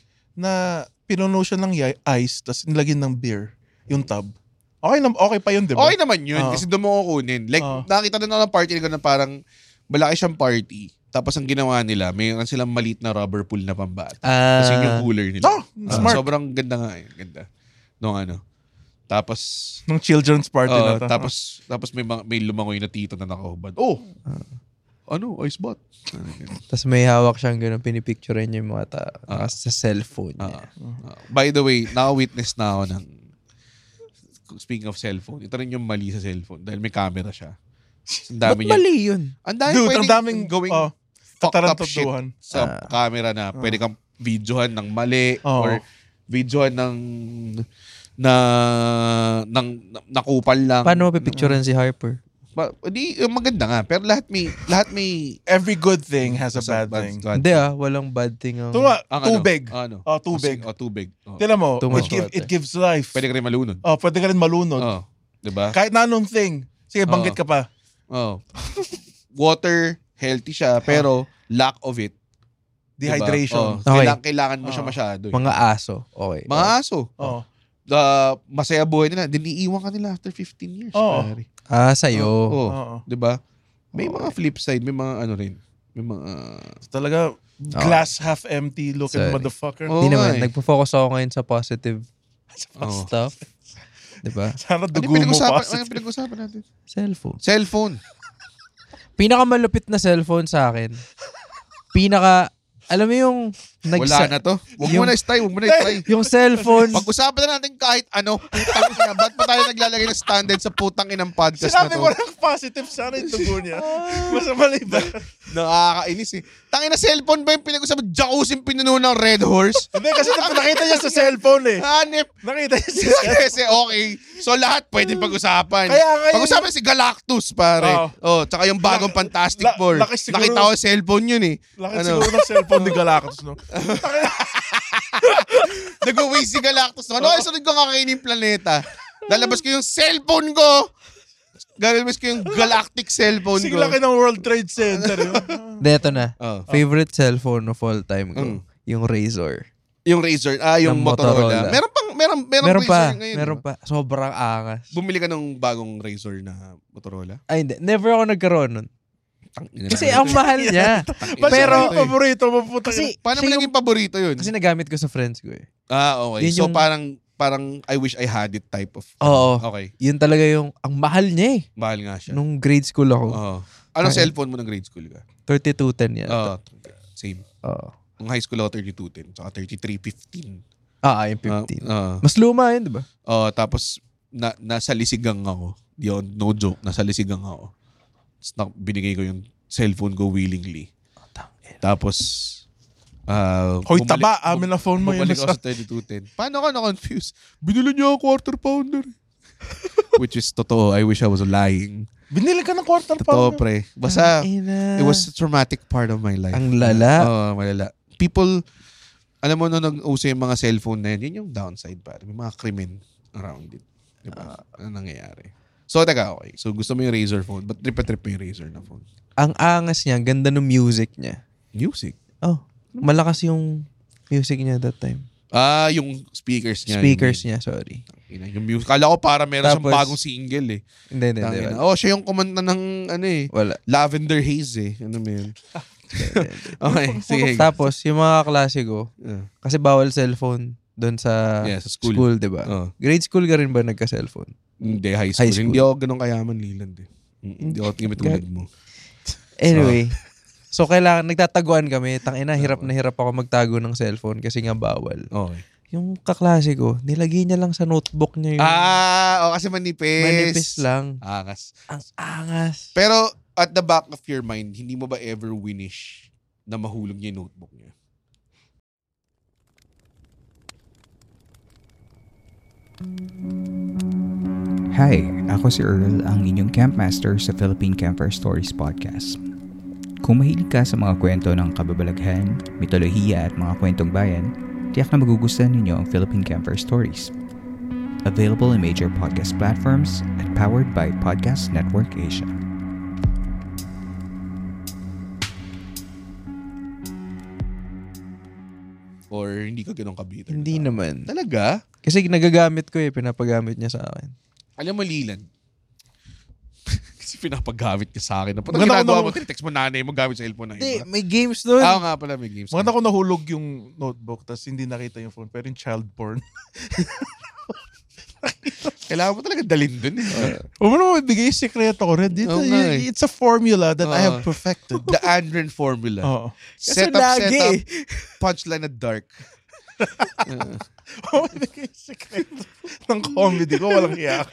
na pinuno siya ng y- ice tapos nilagyan ng beer. Yung tub. Okay, na, okay pa yun, di ba? Okay naman yun. Oo. Kasi doon mo kukunin. Like, Oo. nakita din ako ng party na parang malaki siyang party. Tapos ang ginawa nila, mayroon silang maliit na rubber pool na pambata. ah, Kasi yun yung cooler nila. Oh, Ah, smart. sobrang ganda nga eh. Ganda. Nung ano. Tapos, Nung children's party oh, na to. tapos, tapos may, mga- may lumangoy na tito na nakahubad. Oh! Ano? Ice bath. Ano, ganun. tas may hawak siyang gano'n, pinipicture niya yung mga ta- Ah. sa cellphone niya. Ah, ah. By the way, naka-witness na ako ng speaking of cellphone, ito rin yung mali sa cellphone dahil may camera siya. Ang Ba't dami niya. mali yun? Ang dami Dude, ang pwedeng daming gawing oh, fucked up shit tatarantaduhan. sa Ah. camera na pwede kang videohan ng mali Oo. or videohan ng na ng nakupal lang. Paano mapipicturean si Harper? Ba, di maganda nga pero lahat may lahat may Every good thing has a sa- bad thing. bad- Hindi ah, walang bad thing ang... Tuma, Ang ano? tubig. Ano? Oh, tubig. Oh, tubig. Oh. Tignan mo, Too it, much give, water. it gives life. Pwede ka rin malunod. Oh, pwede ka rin malunod. Oh, 'di ba? Kahit na anong thing. Sige, banggit Oo. ka pa. Oh. Water healthy siya pero lack of it. diba? Dehydration. Oh, Okay. kailangan, kailangan mo siya Oo. masyado. eh. Mga aso. Okay. Mga aso. Oh. The masaya buhay nila. Diniiwan ka nila after fifteen years. Oo. pare. Ah, sa'yo. Oo. Oo. 'Di ba? May mga flip side, may mga ano rin. May mga Talaga, glass half empty looking Sorry. motherfucker. Oo Hindi nga naman. eh. Nagpo-focus ako ngayon sa positive Oo. stuff. Diba? Sana Ano dugo mo pinag-usapan, ano positive. pinag-usapan natin? Cellphone. Cellphone. Pinakamalupit na cellphone sa akin. Pinaka... Alam mo yung... Wala na to. Huwag mo yung- na i-try, huwag mo na i-try. Yung cellphone... Pag-usapan na natin kahit ano. Putang ina, ba't pa tayo naglalagay ng standard sa putang inang podcast Sinabi na mo to? lang positive, sana yung dugo niya. Mas mali ba? Nakakainis eh. Tangin na cellphone ba yung pinag-usapan? Jacuzzi yung pinuno ng Red Horse? Hindi, kasi nakita niya sa cellphone eh. Hanip. Nakita niya sa cellphone. Kasi okay. So lahat pwedeng pag-usapan. Kaya nga yun- Pag-usapan si Galactus, pare. Oo. Oh, tsaka yung bagong La- Fantastic la- Four. laki siguro- Nakita ko sa cellphone yun eh. Laki Ano? siguro ng cellphone ni Galactus, no? Nag-uwi si Galactus. Ano ay sunod ko kakainin yung planeta? Lalabas ko yung cellphone ko. Lalabas ko yung galactic cellphone Sige ko. laki ng World Trade Center. Yun. Deto na. Oh. Favorite cellphone of all time ko. Mm. Yung Razor. Yung Razer, ah, yung Ng Motorola. Motorola. Meron pang, meron, meron, Meron Razer pa. ngayon. Meron diba? pa. Sobrang angas. Bumili ka ng bagong Razer na Motorola? Ay, hindi. Never ako nagkaroon nun. Tangina Kasi na. ang mahal niya. Tangina Pero- na ito eh. paborito mo puta. Kasi, Paano mo siya naging paborito yun? Kasi nagamit ko sa friends ko eh. Ah, okay. Yun So yung- parang parang I wish I had it type of. Oo. Okay. Yun talaga yung, ang mahal niya eh. Mahal nga siya. Nung grade school ako. Oo. Anong Ay. cellphone mo ng grade school ka? thirty-two ten yan. Oo. Same. Oo. Nung high school ako thirty-two ten, saka thirty-three fifteen. Ah, yung fifteen. Ah, ah. Mas luma yun, di ba? Oh, tapos na, nasa lisigang ako. Yun, no joke, nasa lisigang ako. Tapos na, binigay ko yung cellphone ko willingly. Tapos uh, Hoy, taba, amin na phone mo yun. Bumalik ako sa thirty-two ten. Paano ka na-confuse? Binili niya ako quarter pounder. Which is totoo. I wish I was lying. Binili ka ng quarter Totoo, pounder. pre. Basta, Ina. it was a traumatic part of my life. Ang lala. Oo, malala. People, alam mo, nung nag-uso yung mga cellphone na yun, yun yung downside, pare. May mga krimen around it. Diba? ano nangyayari? So, taga, okay. So, gusto mo yung Razer phone, but trip-a-trip mo yung Razer na phone. Ang angas niya, ang ganda ng music niya. Music. Oh, malakas yung music niya that time. Ah, yung speakers niya. Speakers yun, niya, sorry. yun. Yung music. Kala ko para meron Tapos, siyang bagong single eh. Hindi, hindi, hindi. Tangina. Oh, siya yung kumanta ng ano eh. Wala. Lavender Haze eh. Ano mo yun? Okay, sige. Tapos, yung mga klase ko, Uh, kasi bawal cellphone doon sa, yeah, sa school. school, di ba? Oh. Grade school ka rin ba nagka-cellphone? Hindi, high school. High school. Hindi ako ganun kayaman, Leland eh. Hindi ako tingin tulad mo. Anyway, so kailangan, nagtataguan kami. Tangina, hirap na hirap ako magtago ng cellphone kasi nga bawal. Okay. Yung kaklase ko, nilagay niya lang sa notebook niya yung Ah, oh, kasi manipis. manipis lang. Angas. Ang angas. Pero at the back of your mind, hindi mo ba ever winish na mahulog niya yung notebook niya? Hi, ako si Earl, ang inyong campmaster sa Philippine Campfire Stories Podcast. Kung mahilig ka sa mga kwento ng kababalaghan, mitolohiya at mga kwentong bayan, tiyak na magugustuhan ninyo ang Philippine Campfire Stories. Available in major podcast platforms and powered by Podcast Network Asia. Or hindi ka ganun kabiter? Hindi naman. Talaga? Kasi nagagamit ko eh, pinapagamit niya sa akin. Alam mo, Leland, kasi pinapagamit ka sa akin. Pag Maganda ginagawa ko mo, na- tinitext mo nanay mo gamit sa cellphone na Hindi, iba. may games doon. Ah, nga pala, may games. Maganda ko nahulog yung notebook tapos hindi nakita yung phone. Pero yung child porn. Kailangan mo talaga dalhin dun. eh. Huwag mo naman ibigay yung sekreto ko rin. It's, Oo nga eh. it's a formula that I Oo. have perfected. The Andren formula. Oo. Set Kasi up, lagi set up, eh. punchline na dark. Huwag mo ibigay yung sekreto ng comedy ko. Walang hiya.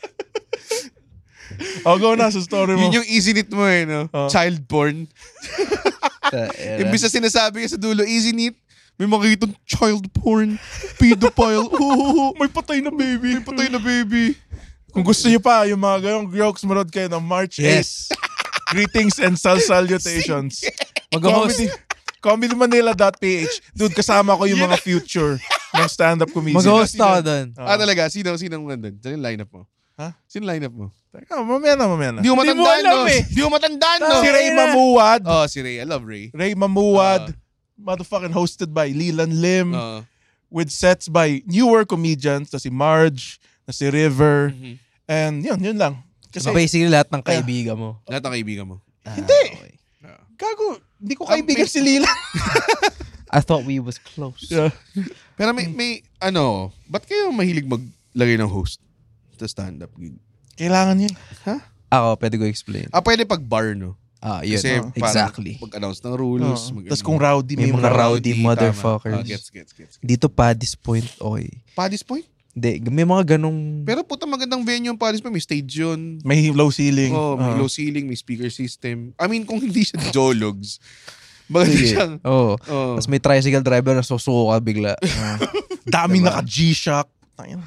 Oh, go na sa story mo. Yun yung easy knit mo eh, no? Oo. Child porn. Imbis na sinasabi ka sa dulo, easy knit, may makikitang child porn, pedophile, oh, May patay na baby. may patay na baby. Kung gusto niyo pa, yung mga ganong jokes, manood kayo ng March eighth. Greetings and sal salutations. Mag-host. Comedy, comedymanila.ph. Dude, kasama ko yung mga future ng stand-up comedians. Mag-host ako doon. Ah, talaga? Sino, sino ang nandun? Sino yung lineup mo? Ha? Sino lineup mo? Teka, mamaya na, mamaya na. Di mo Di mo matandaan, alam no? eh. Di mo matandaan, no? Si Ray Mamuwad. Oh, si Ray. I love Ray. Ray Mamuwad. motherfucking hosted by Leland Lim. Uh, with sets by newer comedians. Na si Marge, na si River. mhm. And yun, yun lang. Kasi, So basically lahat ng kaibigan mo. Lahat ng kaibigan mo. Hindi. okay. gago, hindi ko kaibigan si Leland. I thought we was close. Yeah. Pero may, may ano, ba't kayo mahilig maglagay ng host sa stand-up gig? Kailangan yun. Ako, pwede ko explain. Ah, pwede pag bar, no? Ah, yun. Kasi Oh, parang exactly. pag-announce ng rules. Oh. mag- Tapos kung rowdy, May mga rowdy tama. motherfuckers. Ah, gets, gets, gets. Dito Paddy's Point, okay. Paddy's Point? Hindi, may mga ganong... Pero puta magandang venue yung Paddy's Point. May stage yun. May low ceiling. Oh, may Ah. low ceiling, may speaker system. I mean, kung hindi siya Jologs, maganda Sige. siyang... Oo. Oh. Tapos may tricycle driver na susuko ka bigla. Daming Diba? naka-G-Shock. Ayun.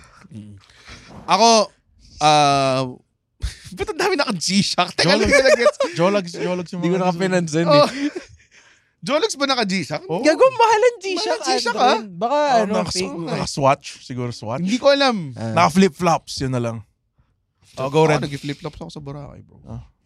Ako, ah... ba't ang dami naka-G-Shock? Teka lang Jologs. ka na-gets. Jologs, Jologs yung Hindi ko mga- nakapinansin Oh. eh. Jologs ba naka-G-Shock? Oh. Gago, mahal ang G-Shock. Mahal ang G-Shock, Adrian. Baka Oh, ano, naka- fake. naka-swatch. Siguro swatch. Hindi ko alam. Ah. Naka-flip-flops. Yun na lang. Oh, go Ako, red. nag-flip-flops ako sa Boracay, bro.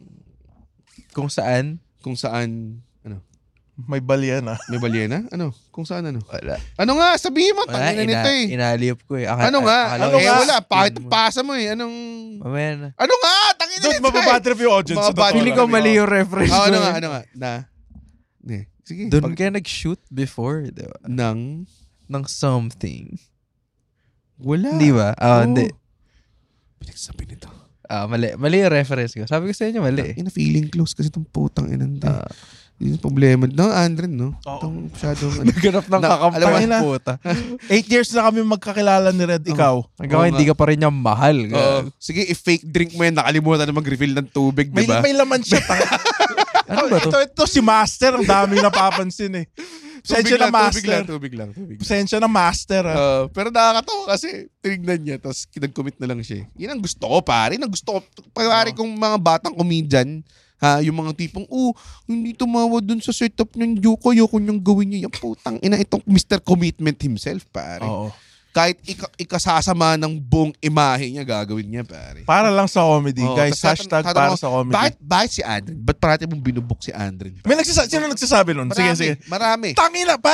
Kung saan, Kung saan, ano, May balyan ah. may balyena? Ano? Kung saan, ano? wala. Ano nga? Sabihin mo, Wala, tangina ina, nito eh. inaliyop ko eh. Aka- Ano nga? akala Ano ko eh, eh, wala. Pakit mo. pasa mo eh. Anong... Mamaya na. Ano nga? Tangina Doon, nito mababatrip yung audience. Mga sa totoo bad- Feeling lang. ko mali yung reference Oh, ko ano eh. nga? Ano nga? Na... Ne. Sige. Doon Pag- kaya nag-shoot before, di ba? Nang... Ng something. Wala. Hindi ba? Ah, Oo. hindi. Pinagsabi nito. Ah, mali. Mali yung reference ko. Sabi ko sa inyo, mali eh. Ina feeling close kasi itong putang inanda. Ah. Yun yung problema. No, Andren, no? Oo. Itong masyadong... ano. Nagganap ng Na- alam mo, kakampay puta. Eight years na kami magkakilala ni Red. Ikaw. Hanggang Oo hindi nga. ka pa rin niya mahal. Oo. Sige, i-fake drink mo yan. Nakalimutan na mag-refill ng tubig, May, di ba? may laman siya. Tang- Ano ba to? Ito, ito si Master. Ang dami napapansin eh. Tubig Pasensya na lang, tubig lang, Master. tubig lang, tubig lang. Pasensya na Master. ah. Uh, pero nakakatawa kasi tinignan niya tapos nag-commit na lang siya. Yan ang gusto ko, pare. Yan ang gusto ko. Pare kong mga batang comedian, ha, yung mga tipong, oh, hindi tumawa dun sa setup ng Yoko, Yoko niyang gawin niya. Yung putang ina, itong Mister Commitment himself, pare. Oo. Kahit ika- ikasasama ng buong imahe niya, gagawin niya, pare. Para lang sa comedy. Oo, Guys, tas hashtag tatanong para ko, sa comedy. Bakit, bakit si Andren? Ba't parati mong binubok si Andren? May nagsasa- sino nagsasabi nun? Sige, Marami, sige. Marami. Tangina, pare.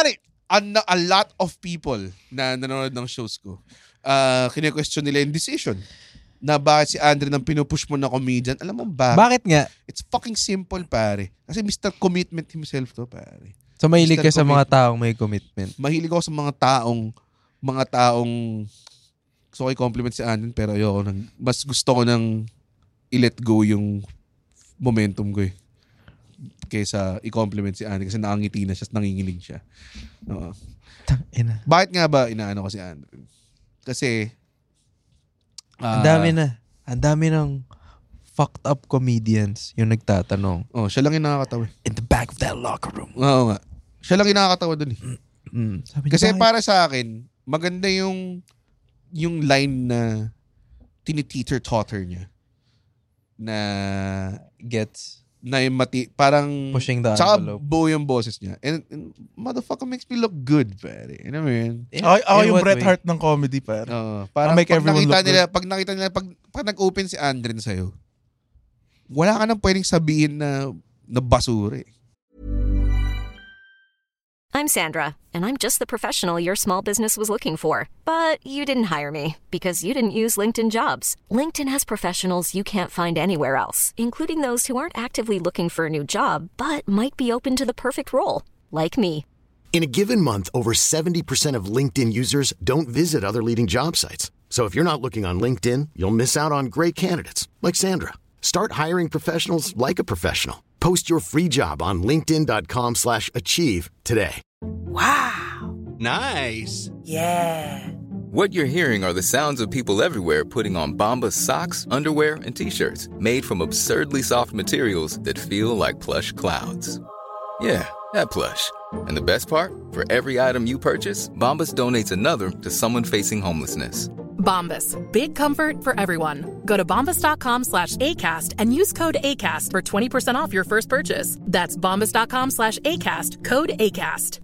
a, a lot of people na nanonood ng shows ko, uh, kine-question nila yung decision na bakit si Andre nang pinupush mo na comedian. Alam mo ba? Bakit nga? It's fucking simple, pare. Kasi Mister Commitment himself to, pare. So mahilig ka Mister sa mga taong may commitment. Mahilig ako sa mga taong mga taong gusto ko i-compliment si Andre pero ayoko nang mas gusto ko nang i-let go yung momentum ko eh. Kaysa i-compliment si Andre kasi nakangiti na siya, nanginginig siya. Oo. Tangina. Bakit nga ba inaano ko si Andre? Kasi Ang ah, dami na. Ang dami ng fucked up comedians yung nagtatanong. Oh, siya lang yung nakakatawa. In the back of that locker room. Oo nga. Siya lang yung nakakatawa dun eh. Mm. Sabi niya, Kasi bakit? para sa akin, maganda yung yung line na tiniteeter-totter niya. Na Gets na yung mati, parang pushing the tsaka envelope. buo yung boses niya. And, and motherfucker makes me look good, pare. You know what I mean? In- Ako, ako in yung what Bret way? Hart ng comedy, pare. Oo. parang I'll make pag everyone nakita look nila, pag nakita nila, pag, pag nag-open si Andren sa'yo, wala ka nang pwedeng sabihin na, na basura eh. I'm Sandra, and I'm just the professional your small business was looking for. But you didn't hire me because you didn't use LinkedIn Jobs. LinkedIn has professionals you can't find anywhere else, including those who aren't actively looking for a new job, but might be open to the perfect role, like me. In a given month, over seventy percent of LinkedIn users don't visit other leading job sites. So if you're not looking on LinkedIn, you'll miss out on great candidates like Sandra. Start hiring professionals like a professional. Post your free job on linkedin.com slash achieve today. Wow. Nice! Yeah. What you're hearing are the sounds of people everywhere putting on Bombas socks, underwear, and T-shirts made from absurdly soft materials that feel like plush clouds. Yeah, that plush. And the best part? For every item you purchase, Bombas donates another to someone facing homelessness. Bombas. Big comfort for everyone. Go to bombas.com slash ACAST and use code ACAST for twenty percent off your first purchase. That's bombas.com slash ACAST. Code ACAST.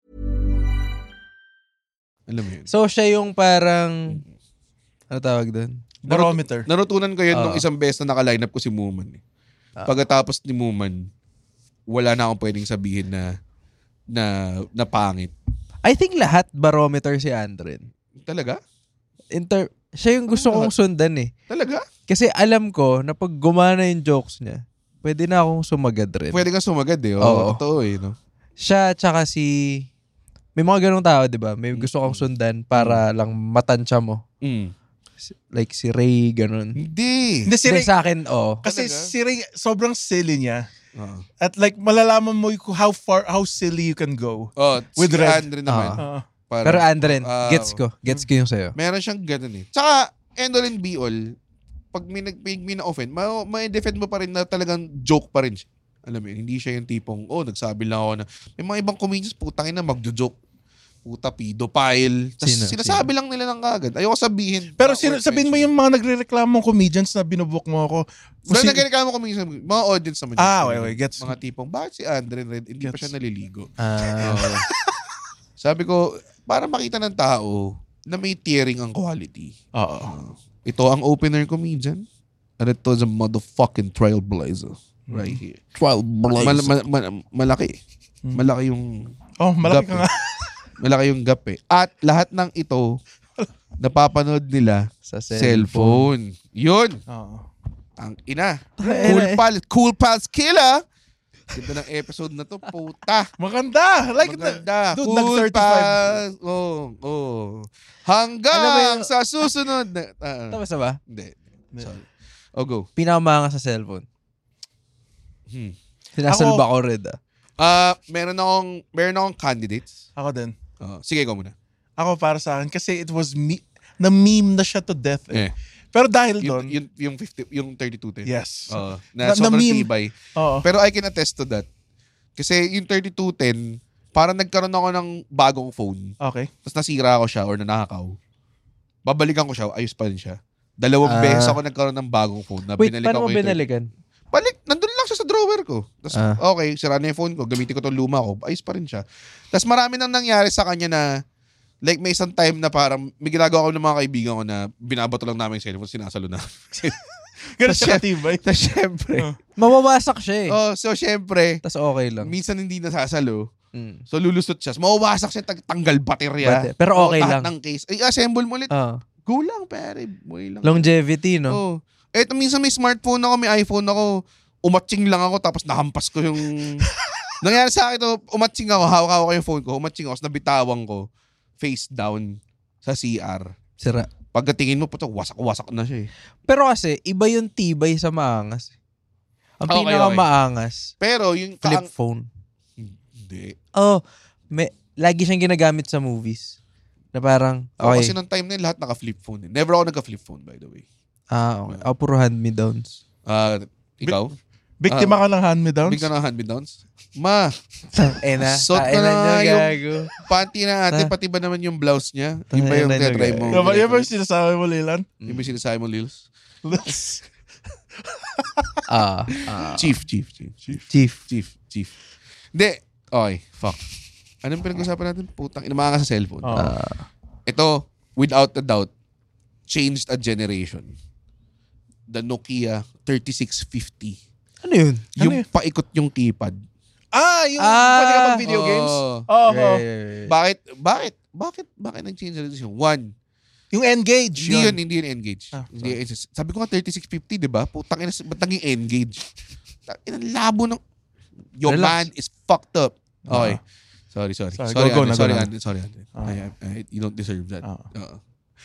Alam mo yun. So siya yung parang, ano tawag doon? Barometer. Narutunan ko yun Ah. nung isang beses na naka-line up ko si Muman. Eh. Pagkatapos ni Muman, wala na akong pwedeng sabihin na na, na pangit. I think lahat barometer si Andren. Talaga? Inter siya yung gusto kong sundan eh. Talaga? Kasi alam ko na pag gumana yung jokes niya, pwede na akong sumagad rin. Pwede ka sumagad eh. Oo, Oo. totoo eh. No? Siya tsaka si... May mga ganong tao, di ba? May gusto kong sundan para lang matansya mo. Mm. Like si Ray, ganon. Hindi. Hindi, si Hindi, Ray, sa akin, oo. kasi Talaga? si Ray, sobrang silly niya. Oo. At like, malalaman mo yung how far, how silly you can go. Oh, With si Red. Andre naman. Ah. Uh, Parang, Pero Andren, ah, gets ko. Gets ko yung sa'yo. meron siyang ganun eh. Tsaka, end all and be all, pag may, nag, may, may na-offend, ma- may defend mo pa rin na talagang joke pa rin siya. Alam mo yun, hindi siya yung tipong, oh, nagsabi lang ako na, may mga ibang comedians, putangin na, magjo-joke. Puta, pedophile. Tas Sino? sinasabi lang nila ng kagad. Ayoko sabihin. pero Baka sino, work sabihin mo mention. yung mga nagre-reklamong comedians na binubuk mo ako. Pero Kasi- nagreklamo ko minsan, mga audience naman. Ah, yun. okay, okay, gets. Mga tipong, bakit si Andre Red, hindi pa Gets. siya naliligo? Ah, Oo. Sabi ko, para makita ng tao na may tiering ang quality. Oo. Ito ang opener comedian. And ito is a motherfucking trailblazer. Right here. Trailblazer. Mal- mal- mal- malaki. Malaki yung Oh, malaki gap ka eh. nga. Malaki yung gap eh. At lahat ng ito, napapanood nila sa cellphone. Yun. Oo. Ang ina. Cool pals. Cool pals killer. Ganda ng episode na to. Puta. Maganda. Like, Maganda. dude, Cool nag-thirty-five. pals. Oh, oh. Hanggang Alam mo yung- sa susunod na... ah, Tapos na ba? hindi. Sorry. Oh, go. Pinakamanga sa cellphone. Hmm. Sinasalba ko rin ah. Ah, meron akong meron akong candidates. Ako din. Oh, sige, go muna. Ako para sa akin. Kasi it was me, na-meme na siya to death eh. Eh. Pero dahil Yung, doon, yung, yung fifty, yung thirty-two ten. yes. Oh, Na- na, sobrang na-meme. tibay. Oo. Pero I can attest to that. Kasi yung thirty-two ten, parang nagkaroon ako ng bagong phone. Okay. Tapos nasira ko siya or nanakaw. Babalikan ko siya, ayos pa rin siya. Dalawang Ah. beses ako nagkaroon ng bagong phone na Wait, binalikan paano mo ko yung thirty. binalikan? Balik, nandun lang siya sa drawer ko. Tapos, Ah. okay, sira na yung phone ko. Gamitin ko itong luma ko. Ayos pa rin siya. Tapos marami nang nangyari sa kanya na, like may isang time na parang, may ginagawa ko ng mga kaibigan ko na binabato lang namin yung cellphone, sinasalo na. Ganun siya Tapos katibay. Tapos syempre. Oh. Mawawasak siya eh. Oh, so syempre, Tapos okay lang. minsan hindi nasasalo. Mm. So lulusot siya. So, mawawasak siya, tag- tanggal baterya. Bate- pero okay O, lahat lang. ng case. Ay, assemble mo ulit. Ah. Go lang, pare. Boy lang. Longevity, no? Oh. Eto, minsan may smartphone ako, may iPhone ako. Umatching lang ako, tapos nahampas ko yung... Nangyari sa akin to, umatching ako, hawak-hawak ko yung phone ko, umatching ako, nabitawan ko, face down sa C R. Sira. Pagkatingin mo, puto, wasak-wasak na siya eh. Pero kasi, iba yung tibay sa maangas. Ang Okay, pinaka-maangas, Pero yung... flip kaang- phone. Hindi. Oh, may, lagi siyang ginagamit sa movies. Na parang, Oh, okay. kasi nung time na yun, lahat naka-flip phone. Eh. Never ako nagka-flip phone, by the way. Ah, okay. Oh, puro hand-me-downs. Ah, ikaw? Biktima ka ng hand-me-downs? Big ka ng hand-me-downs? Ma, Eh na, Suot ko tain na nyo, yung- gago. panty na ate, Ah. pati ba naman yung blouse niya? Yung ba yung Tangina na, tetry mo? Yan ba, yan ba yung sinasabi mo, Lilan? Yung ba yung sinasabi mo, Lils? Ah, ah. Chief, chief, chief, chief. Chief. Chief, chief. Hindi. Okay, fuck. Anong pinag-usapan natin? Putang, inamanga sa cellphone. Oo. Ah. Ito, without a doubt, changed a generation. The Nokia thirty-six fifty. Ano yun? Yung paikot yung keypad. Ah, yung Ah, pwede ka mag-video Oo. games? Oo. Yeah, yeah, yeah. Bakit? Bakit? Bakit? Bakit nag-change na decision? One, Yung Engage. hindi yun, hindi yun engage. Ah, Hindi, sabi ko nga thirty-six fifty, di ba? Putang ina, ba't naging engage? Ang labo ng... Your Relax. man is fucked up. Okay. Sorry, sorry. Sorry, Sorry, go, go Andre, na, go sorry, na. Andre, sorry, Andre. Ah. I, I, you don't deserve that. Ah. Oo.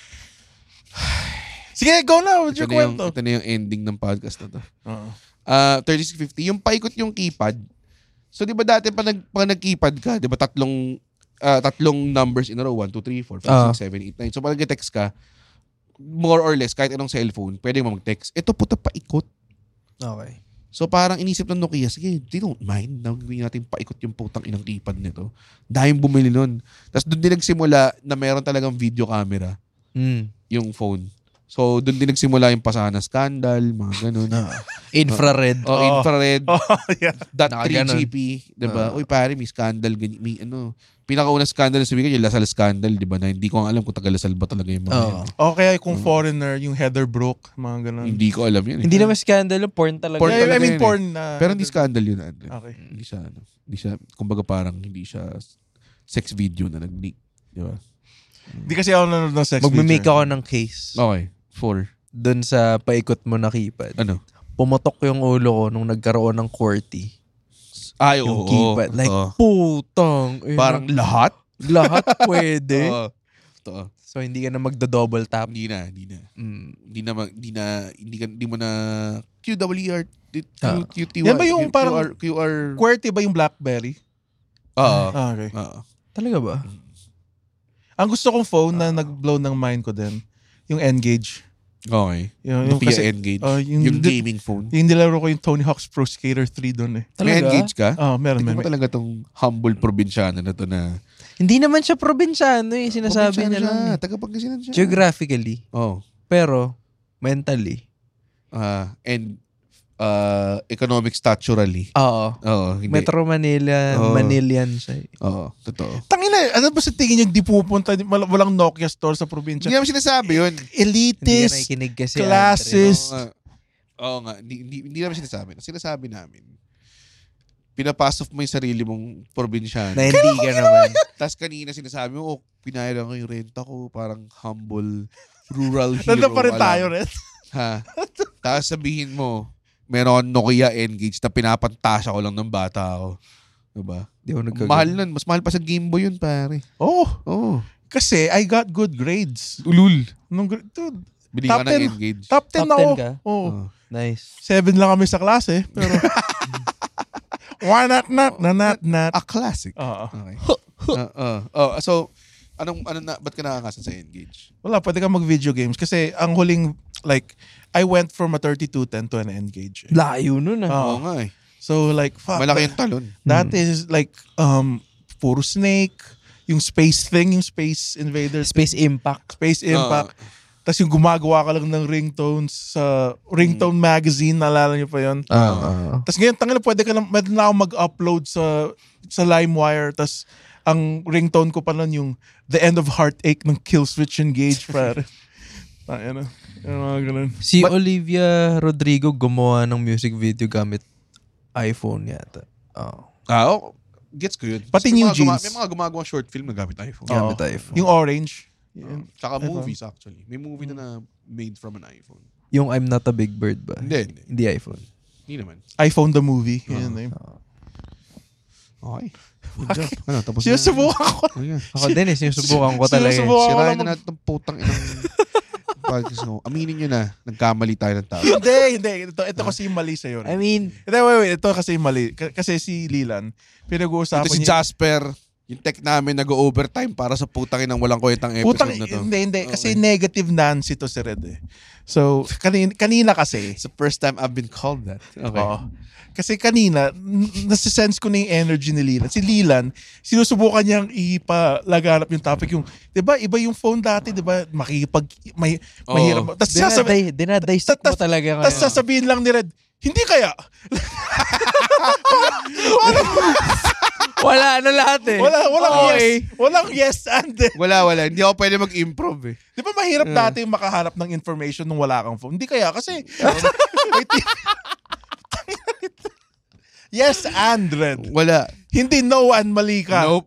Sige, go na. What's Ito your na, yung, kwento? ito na yung ending ng podcast na to. Oo. Ah, thirty-six fifty, yung paikot yung keypad. So, di ba dati pa, nag, pa nag-keypad ka, di ba tatlong ah, tatlong numbers in a row, one, two, three, four, five, Ah. six, seven, eight, nine. So, pag nag-text ka, more or less, kahit anong cellphone, pwede mo mag-text. Ito, puta, paikot. Okay. So, parang inisip ng Nokia, sige, they don't mind na gawin natin paikot yung putang inang keypad nito. Dahil bumili nun. Tapos, doon din nagsimula na meron talagang video camera Mm. yung phone. So, doon din nagsimula yung pasahan na scandal, mga ganun. Infrared. O, Oh. infrared, Oh, yeah. dot Nakaganon. three G P, diba? Uy, pare, may scandal, ganyan, may ano. Pinakauna scandal na sabi ko, yung Lasal scandal, diba? Na hindi ko nga alam kung taga-Lasal ba talaga yung mga Oo. yan. Okay, kung foreigner, yung Heather Brooke, mga ganun. Hindi ko alam yun. Eh. Hindi naman scandal, porn talaga. Porn Yeah, I talaga mean, yun eh. porn na. Pero hindi scandal yun, Andre. Okay. Hindi siya, ano, hindi siya, kumbaga parang hindi siya sex video na nag-leak. Diba? Hindi kasi ako nanonood ng sex Magme-make video. ako ng case. Okay. Four. Doon sa paikot mo na keypad. Ano? Pumotok yung ulo ko nung nagkaroon ng QWERTY. Ay, Yung oo. keypad. Like, oo. putang. ina. Parang lahat? lahat pwede. Oo. Totoo. So, hindi ka na magdo-double tap. Hindi na, hindi na. Mm. Hindi na, mag- hindi na, hindi, ka, hindi mo na Q W R, Ah. Q T Y. Yan ba yung Q- parang- Q R, Q R. QWERTY ba yung BlackBerry? Oo. Ah, okay. Oo. Talaga ba? Ang gusto kong phone na nag-blow ng mind ko din, yung Engage. Okay. Yung, yung Nokia kasi- Engage. oh, yung- yung gaming phone. Yung nilaro ko yung Tony Hawk's Pro Skater three doon eh. May Talaga? Engage ka? Oh, meron, Tingnan meron. mo talaga tong humble probinsyano na to na... Hindi naman siya probinsyano eh. Sinasabi Probinsyano niya lang. siya. eh. Taga-Pangasinan siya. Geographically. Oh. Pero, mentally. Ah, and uh, economic staturally. Oo. Oo. Hindi. Metro Manila, Oo. Manilian siya eh. Oo. Totoo. Tangina, ano ba sa tingin nyo di pupunta, wala- walang Nokia store sa probinsya? Hindi naman sinasabi yun. Hindi ka Elitist, nakikinig kasi. classes. Oo nga. Oo nga. Hindi, hindi, hindi namin sinasabi. Ang sinasabi namin, pinapasok mo yung sarili mong probinsyano. Na hindi ka naman. Tapos kanina sinasabi mo, oh, pinahiram ko yung renta ko, parang humble, rural hero. Nandun pa rin Alam. tayo, Red. Ha? Tapos sabihin mo, meron akong Nokia Engage na pinapantasya ko lang ng bata ako. Diba? Di ako Ang nagkagano. mahal nun. Mas mahal pa sa Game Boy yun, pare. Oh, Oo. kasi I got good grades. Ulul. Nung, gra- dude, Binigyan Top ka ng ten. Engage. top ten Top ako. ten ka? Oh. Oo. Nice. Seven lang kami sa klase. Pero, why not, not, na, not, not. A classic. Oo. Okay. uh, uh, oh, so, anong, ano na, ba't ka nakakasan sa Engage? Wala, pwede ka mag-video games. Kasi ang huling, like, I went from a thirty-two ten to an Engage. Layo nun ah. Oo. Oo nga eh. So, like, fuck. Malaki yung talon. That is, like, um, puro Snake, yung space thing, yung Space Invaders, Space Impact. Space Impact. Tapos yung gumagawa ka lang ng ringtones sa Ringtone Magazine, naalala niyo pa yun? Ah. Tapos ngayon, tangina, pwede ka lang, pwede na ako mag-upload sa sa LimeWire. Tapos ang ringtone ko pa nun yung The End of Heartache ng Killswitch Engage, pare. Ayun na. Yung mga ganun. Si Olivia Rodrigo gumawa ng music video gamit iPhone yata. Oh. Ah, oh, gets ko yun. Pati Kasi may New mga guma- Jeans. May mga gumagawa short film na gamit iPhone. Oo. Gamit iPhone. Yung orange. Yun. Tsaka Ito. movies actually. May movie na na made from an iPhone. Yung I'm Not a Big Bird ba? Hindi, hindi. Hindi iPhone. Hindi naman. iPhone the movie. Yun yung name. Okay. Good job. Ano, tapos na. Sinusubukan ko. Ayan. Ako din eh, sinusubukan ko talaga. eh. Sinusubukan ko Sirain lang na mag- natin itong putang inang podcast ko. Aminin nyo na, nagkamali tayo ng tao. Hindi, hindi. Ito, ito kasi yung mali sa'yo. I mean, Hindi, wait, wait. Ito kasi yung mali. K- Kasi si Lilan, pinag-uusapan Ito si niya. Jasper, yung tech namin nag-overtime para sa putang inang walang kwentang episode Putang, na to. hindi, hindi. Kasi Okay. negative Nancy to si Red eh. So, kanina, kanina kasi. It's the first time I've been called that. Okay. Oo. Kasi kanina, n- nasisense ko na yung energy ni Lilan. Si Lilan, sinusubukan niyang ipalaganap yung topic. Yung, di ba, iba yung phone dati, di ba, makikipag, may, Oo. mahirap. Tapos sasabi, dinaday, dinadissect mo tas- talaga tas ngayon. sasabihin lang ni Red, hindi kaya. Wala na lahat eh. Wala, walang Okay. yes. Walang yes and eh. Wala, wala. Hindi ako pwede mag-improv eh. Di ba mahirap dati makahanap ng information nung wala kang phone? Hindi kaya kasi. May ti- yes and Red. Wala. Hindi no and mali ka. Nope.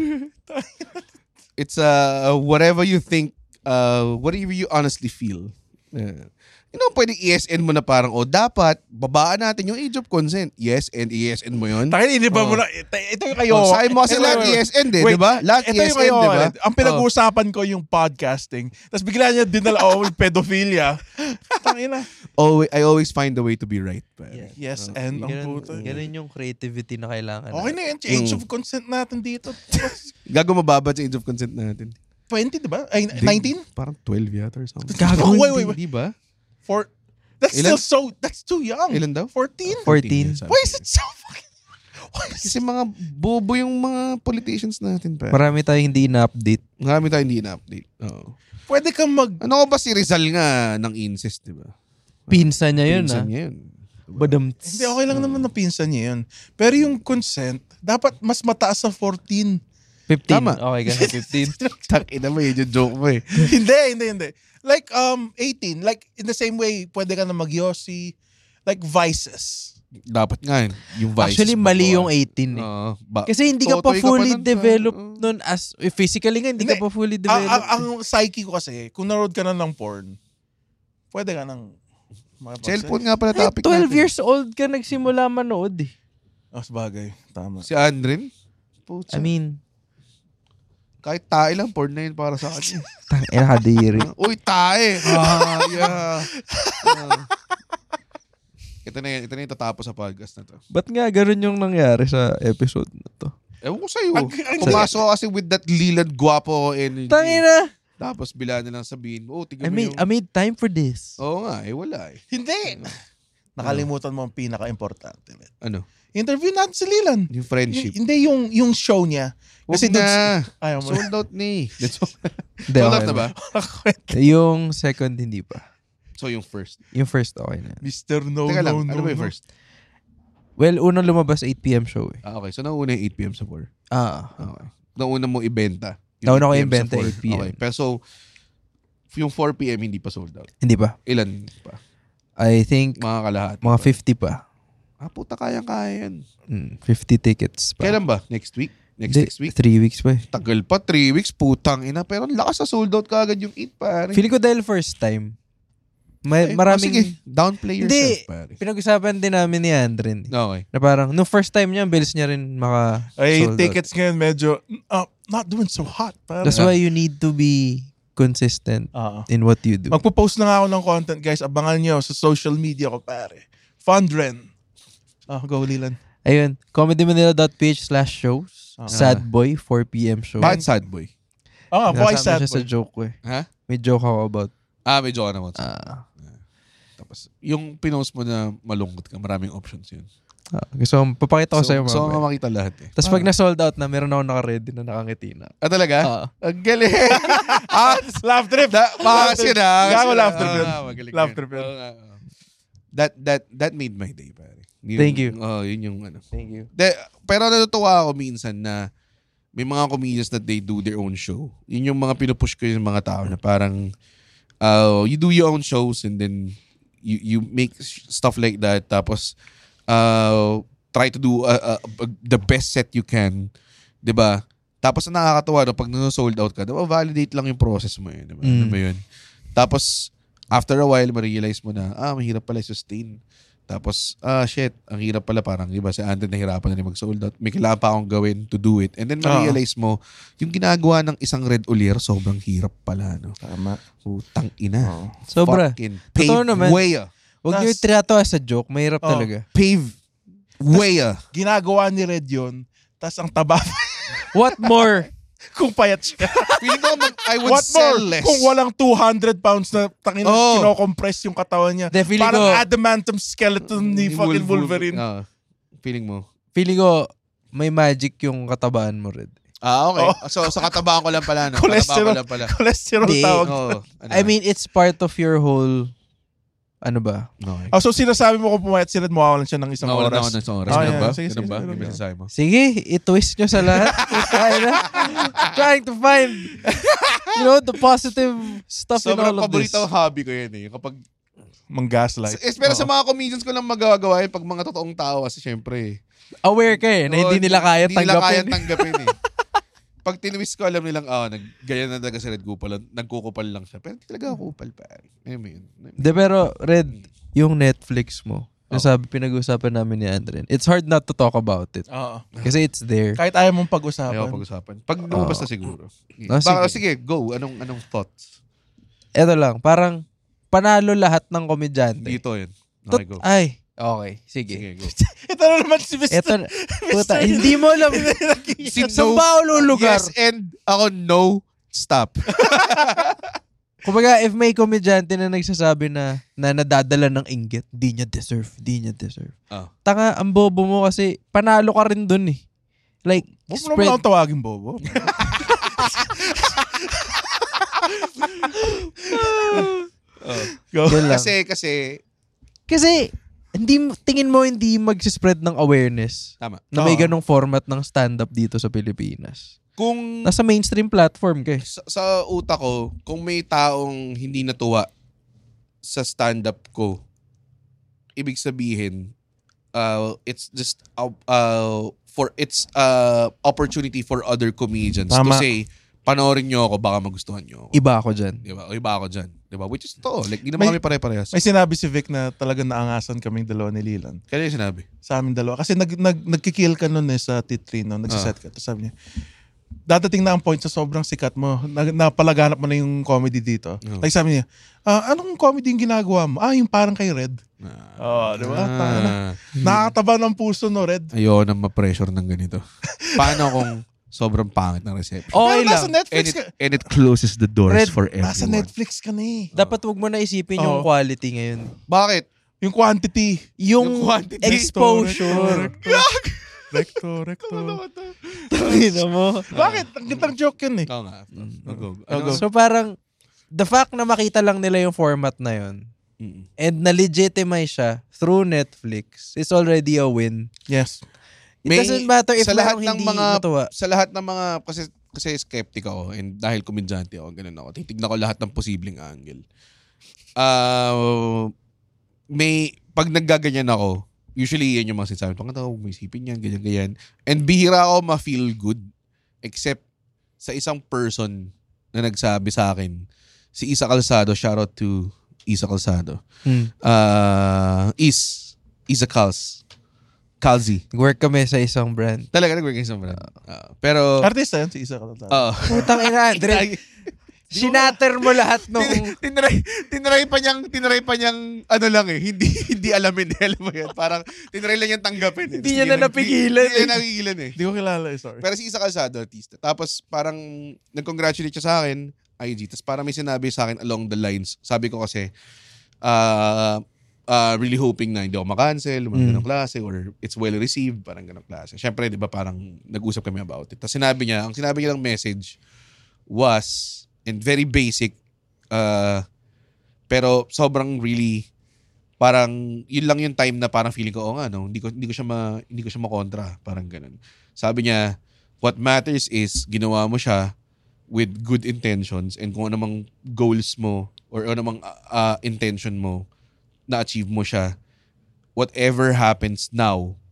It's uh, whatever you think, uh, whatever you honestly feel. Uh, you know, pwede I S N mo na parang, oh, dapat, babaan natin yung age of consent. Yes, and I S N mo yun. Takin, iniba mo Oh. na. Ito, ito yung kayo. Oh, sabi mo kasi Ito lahat yung- I S N, di Wait, ba? Lahat ito I S yung N, kayo. di ba? Ang pinag-uusapan ko yung podcasting. Tapos bigla niya dinala ako with pedophilia. Tangina. Always, I always find a way to be right. pare. Yes Oh, and ang Ganun, puto. ganun yung creativity na kailangan. Okay na yun. Age Mm. of consent natin dito. Gago mababa sa age of consent natin. twenty, di ba? Ay, nineteen? Parang twelve yata or something. Gago, wait, wait, wait. Di ba? For, that's Ilan? still so, that's too young. Ilan daw? fourteen? fourteen. Why is it so fucking, why is Kasi mga bobo yung mga politicians natin pa. Marami tayong hindi na-update. Marami tayo hindi na-update. Oo. Pwede kang mag, Ano ko ba si Rizal nga ng incest, di ba? Pinsa niya yun Pinsan ah. niya yun. Badam. hindi, okay lang naman na pinsan niya yun. Pero yung consent, dapat mas mataas sa fourteen. fifteen. Tama. Okay, ganun. fifteen. Takina mo, yun yung joke mo eh. hindi, hindi, hindi. Like, um, eighteen. Like, in the same way, pwede ka na mag-yossi. Like, vices. Dapat nga yun. Yung vices. Actually, mali magawa. yung eighteen eh. Oo. Ba- Kasi hindi ka pa Totoy fully nun, developed pa. nun as, eh, physically nga, hindi ka Hindi. pa fully Ang, developed. ang, ang psyche ko kasi, kung narood ka na ng porn, pwede ka nang makapag- Cellphone nga pala Eh, topic twelve natin. years old ka nagsimula manood eh. Oh, sabagay. Tama. Si Andrin? Putsa. I mean, kahit tae lang, porn na yun para sa akin. tangina kadiri. Uy, tae! Ah, yeah. Ah. Ito na yun. Ito na yung tatapos sa podcast na to. Ba't nga ganun yung nangyari sa episode na to? Ewan ko sa'yo. Ang- ang- Pumasok ka kasi with that lilad guwapo energy. Tangina! Tapos bila na lang sabihin, oh, I tignan mo made, yung... I made time for this. Oo nga, eh, wala eh. Hindi! Nakalimutan mo ang pinaka-importante. man. Ano? Interview natin si Lilan. Yung friendship. Y- hindi yung yung show niya. Kasi dun- na. Ayaw mo. Sold out ni. That's all. Hindi, Sold okay out na ba? Yung second, hindi pa. So yung first. Yung first, okay na. Mister No, Teka no, lang, no, ano ba yung no. first? Well, unang lumabas eight p.m. show eh. Ah, okay. So nauna yung eight p.m. sa four. Ah. Okay. Nauna mo ibenta. Nauna ko eight p.m. ibenta, sa four. eight p.m. Okay. Pero so, yung four p.m. hindi pa sold out. Hindi pa. Ilan pa? I think, Mga kalahati. mga pa. fifty pa. Ah, puta, kayang-kaya yan. Mm, fifty tickets pa. Kailan ba? Next week? Next Hindi, next week? Three weeks pa eh. Tagal pa, three weeks, putang ina. Pero ang lakas na sold out kaagad yung eight, pare. Feeling ko dahil first time. May, Eh, maraming... oh, sige, downplay yourself, Hindi. pare. Pinag-usapan din namin ni Andren. eh. Okay. Na parang, nung first time niya, bilis niya rin maka Ay, sold out. tickets ngayon medyo, uh, not doing so hot. Parang, That's why you need to be consistent Ah. in what you do. Magpo-post na nga ako ng content, guys. Abangan nyo sa social media ko, pare. Fundren. Ah, go, Lilan. Ayun, comedymanila.ph slash shows. Ah. Sad Boy, four p.m. show. Bakit sad boy? Ah, voice Nasama sad siya sa boy. joke ko eh. Ha? May joke ako about, Ah, may joke ka naman. ah, Tapos, yung pinost mo na malungkot ka, maraming options yun. ah, gusto kong papakita ko So, sa'yo so nga mamaya. makita lahat eh. Tapos pag na-sold out na, meron ako naka-ready na nakangiti na. Ah, talaga? Ah. Ang galing. ah, Laugh trip. da, makas yun ah. Gago Makas laugh yun, trip yun. ah, magaling Laugh yun. trip yun. Oo nga, oo. That, that, that made my day, pare. Yun, Thank you. Oh, yun yung ano. Thank you. De, pero natutuwa ako minsan na may mga comedians that they do their own show. Yun yung mga pinupush ko yung mga tao na parang uh, you do your own shows and then you you make stuff like that tapos uh, try to do uh, uh, the best set you can. Diba? Tapos ang nakakatawa, no, pag nag-sold out ka, diba, validate lang yung process mo yun. Diba? Mm. Ano ba yun? Tapos, after a while, ma-realize mo na, ah, mahirap pala sustain. Tapos, ah, shit, ang hirap pala. Parang, diba, si Anton nahirapan na rin mag-sold out. May kailangan pa akong gawin to do it. And then, ma-realize mo, yung ginagawa ng isang Red Olier, sobrang hirap pala. No? Tama. Utang ina. Oh. Sobra. Fucking pave way. Huwag nyo itirato as a joke. Mahirap oh. talaga. Pave way. Ginagawa ni Red yun. Tas ang taba. What more? Kung payat siya. Feeling ko, I would What sell more? less. Kung walang two hundred pounds na tangin oh. kinocompress yung katawan niya. De, parang ko, adamantium skeleton ni fucking Wolverine. Uh, feeling mo? Feeling ko, may magic yung katabaan mo, Red. Ah, okay. Oh. So, sa katabaan ko lang pala. No? Cholesterol. Katabaan ko lang pala. Cholesterol Di, tawag. Oh, ano I mean, it's part of your whole... Ano ba? Okay. Oh, so sinasabi mo kung pumayat si Red, mawawalan siya ng isang Mawalan oras. Mawalan ng isang oras. Oh, Ganun yeah. ba? Sige, Ganun sige, ba? sige, Yung sige. mensahe mo? Sige, i-twist nyo sa lahat. Trying to find, you know, the positive stuff in all Sobrang of this. paborito hobby ko yan eh. Kapag... Mang-gaslight. Eh, pero Oo. sa mga comedians ko lang magagawa yun pag mga totoong tao kasi syempre. Aware ka eh, na hindi nila kaya hindi nila kaya tanggapin. tanggapin eh. Pag tinwist ko, alam nilang, ah, oh, nag-ganyan na talaga si Red Kupal. Nagkukupal lang siya. Pero hindi talaga ako kupal pa. I mean, De, pero, Red, yung Netflix mo, oh. sabi, pinag-usapan namin ni Andren, it's hard not to talk about it. Oo. Kasi it's there. Kahit ayaw mong pag-usapan. Ayaw pag-usapan. Pag lumabas Oh. na siguro. Oh, Baka, sige. sige, go. Anong anong thoughts? Eto lang, parang panalo lahat ng komedyante. Dito yun. Okay, Tot- go. Ay, okay. Sige. Sige, go. Ito na naman si mister Eto, na- puta, hindi mo alam. Si Saan ba ako lulugar? Yes, and ako, no, stop. Kumbaga, if may komedyante na nagsasabi na, na nadadala ng inggit, di niya deserve, di niya deserve. Oh. Tanga, ang bobo mo kasi, panalo ka rin dun eh. Like, Huwag mo naman akong tawagin, bobo. Oh. Go. Yun lang. Kasi, kasi, Kasi, hindi mo- tingin mo hindi mag-spread ng awareness tama. na may Oo. ganong format ng stand-up dito sa Pilipinas. Kung Nasa mainstream platform ka eh. sa, sa utak ko, kung may taong hindi natuwa sa stand-up ko, ibig sabihin, uh, it's just uh, uh, for it's uh, opportunity for other comedians to Tama. say, panoorin nyo ako, baka magustuhan nyo ako. Iba ako dyan. Diba? O iba ako dyan. Diba? Which is to. Like, di naman May- kami pare-parehas. May sinabi si Vic na talagang naangasan kaming dalawa ni Lilan. Kaya yung sinabi. Sa amin dalawa. Kasi nag, nag, nagkikill ka nun eh sa T three, no? Nagsiset ka. Tapos sabi niya, dadating na ang point sa sobrang sikat mo, na, napalaganap mo na yung comedy dito. Oh. Like sabi niya, ah, anong comedy yung ginagawa mo? Ah, yung parang kay Red. Oo, oh, di ba? Ah, Nakakataba ng puso, no, Red? ayoko nang ma-pressure ng ganito. Paano kung sobrang pangit ng reception? Okay Pero nasa lang. Netflix And it, ka. and it closes the doors Red, for everyone. Nasa Netflix ka na eh. Dapat wag mo na isipin yung Oo. quality ngayon. Bakit? Yung quantity. Yung, Yung quantity. exposure. Recto, recto. Tingnan mo. Bakit? Ang gandang joke yun eh. Oo nga. Go, go. Oh, go. So parang, the fact na makita lang nila yung format na yun, Mm. and na-legitimize siya through Netflix, is already a win. Yes. It May- doesn't matter if sa lahat merong ng hindi mga natuwa. sa lahat ng mga kasi kasi skeptic ako and dahil komedyante ako ganun ako titignan ko lahat ng posibleng angle. Uh, may pag naggaganyan ako, usually yan yung mga sinasabi, pang tao, may isipin yan, ganyan ganyan. And bihira ako ma-feel good except sa isang person na nagsabi sa akin, si Isa Calzado, shout out to Isa Calzado. Hmm. Uh, is Isa Calz. Calzi. Work kami sa isang brand. Talaga nag-work sa brand. Uh, pero Artista yun, si Isa ka. Oo. Putang ina, Andre. Sinatter mo lahat nung... Tin- tinry, tinry pa niyang, tinry pa niyang, ano lang eh, hindi, hindi alamin eh, alam mo yan. Parang, tinry lang niyang tanggapin eh. Hindi niya na napigilan Hindi niya eh. napigilan eh. Hindi ko kilala eh, sorry. Pero si Isa Calzado, artista. Tapos, parang, nag-congratulate siya sa akin, I G. Tapos parang may sinabi sa akin along the lines. Sabi ko kasi, uh, uh, really hoping na hindi ako makancel, mga Mm. ganong klase, or it's well received, parang ganong klase. Siyempre, di ba, parang nag-usap kami about it. Tapos sinabi niya, ang sinabi niya ng message was, and very basic, uh, pero sobrang really, parang yun lang yung time na parang feeling ko, oh nga, no, hindi ko, hindi ko siya ma, hindi ko siya makontra, parang ganun. Sabi niya, what matters is, ginawa mo siya with good intentions and kung anumang goals mo or anumang uh, intention mo, na-achieve mo siya, whatever happens now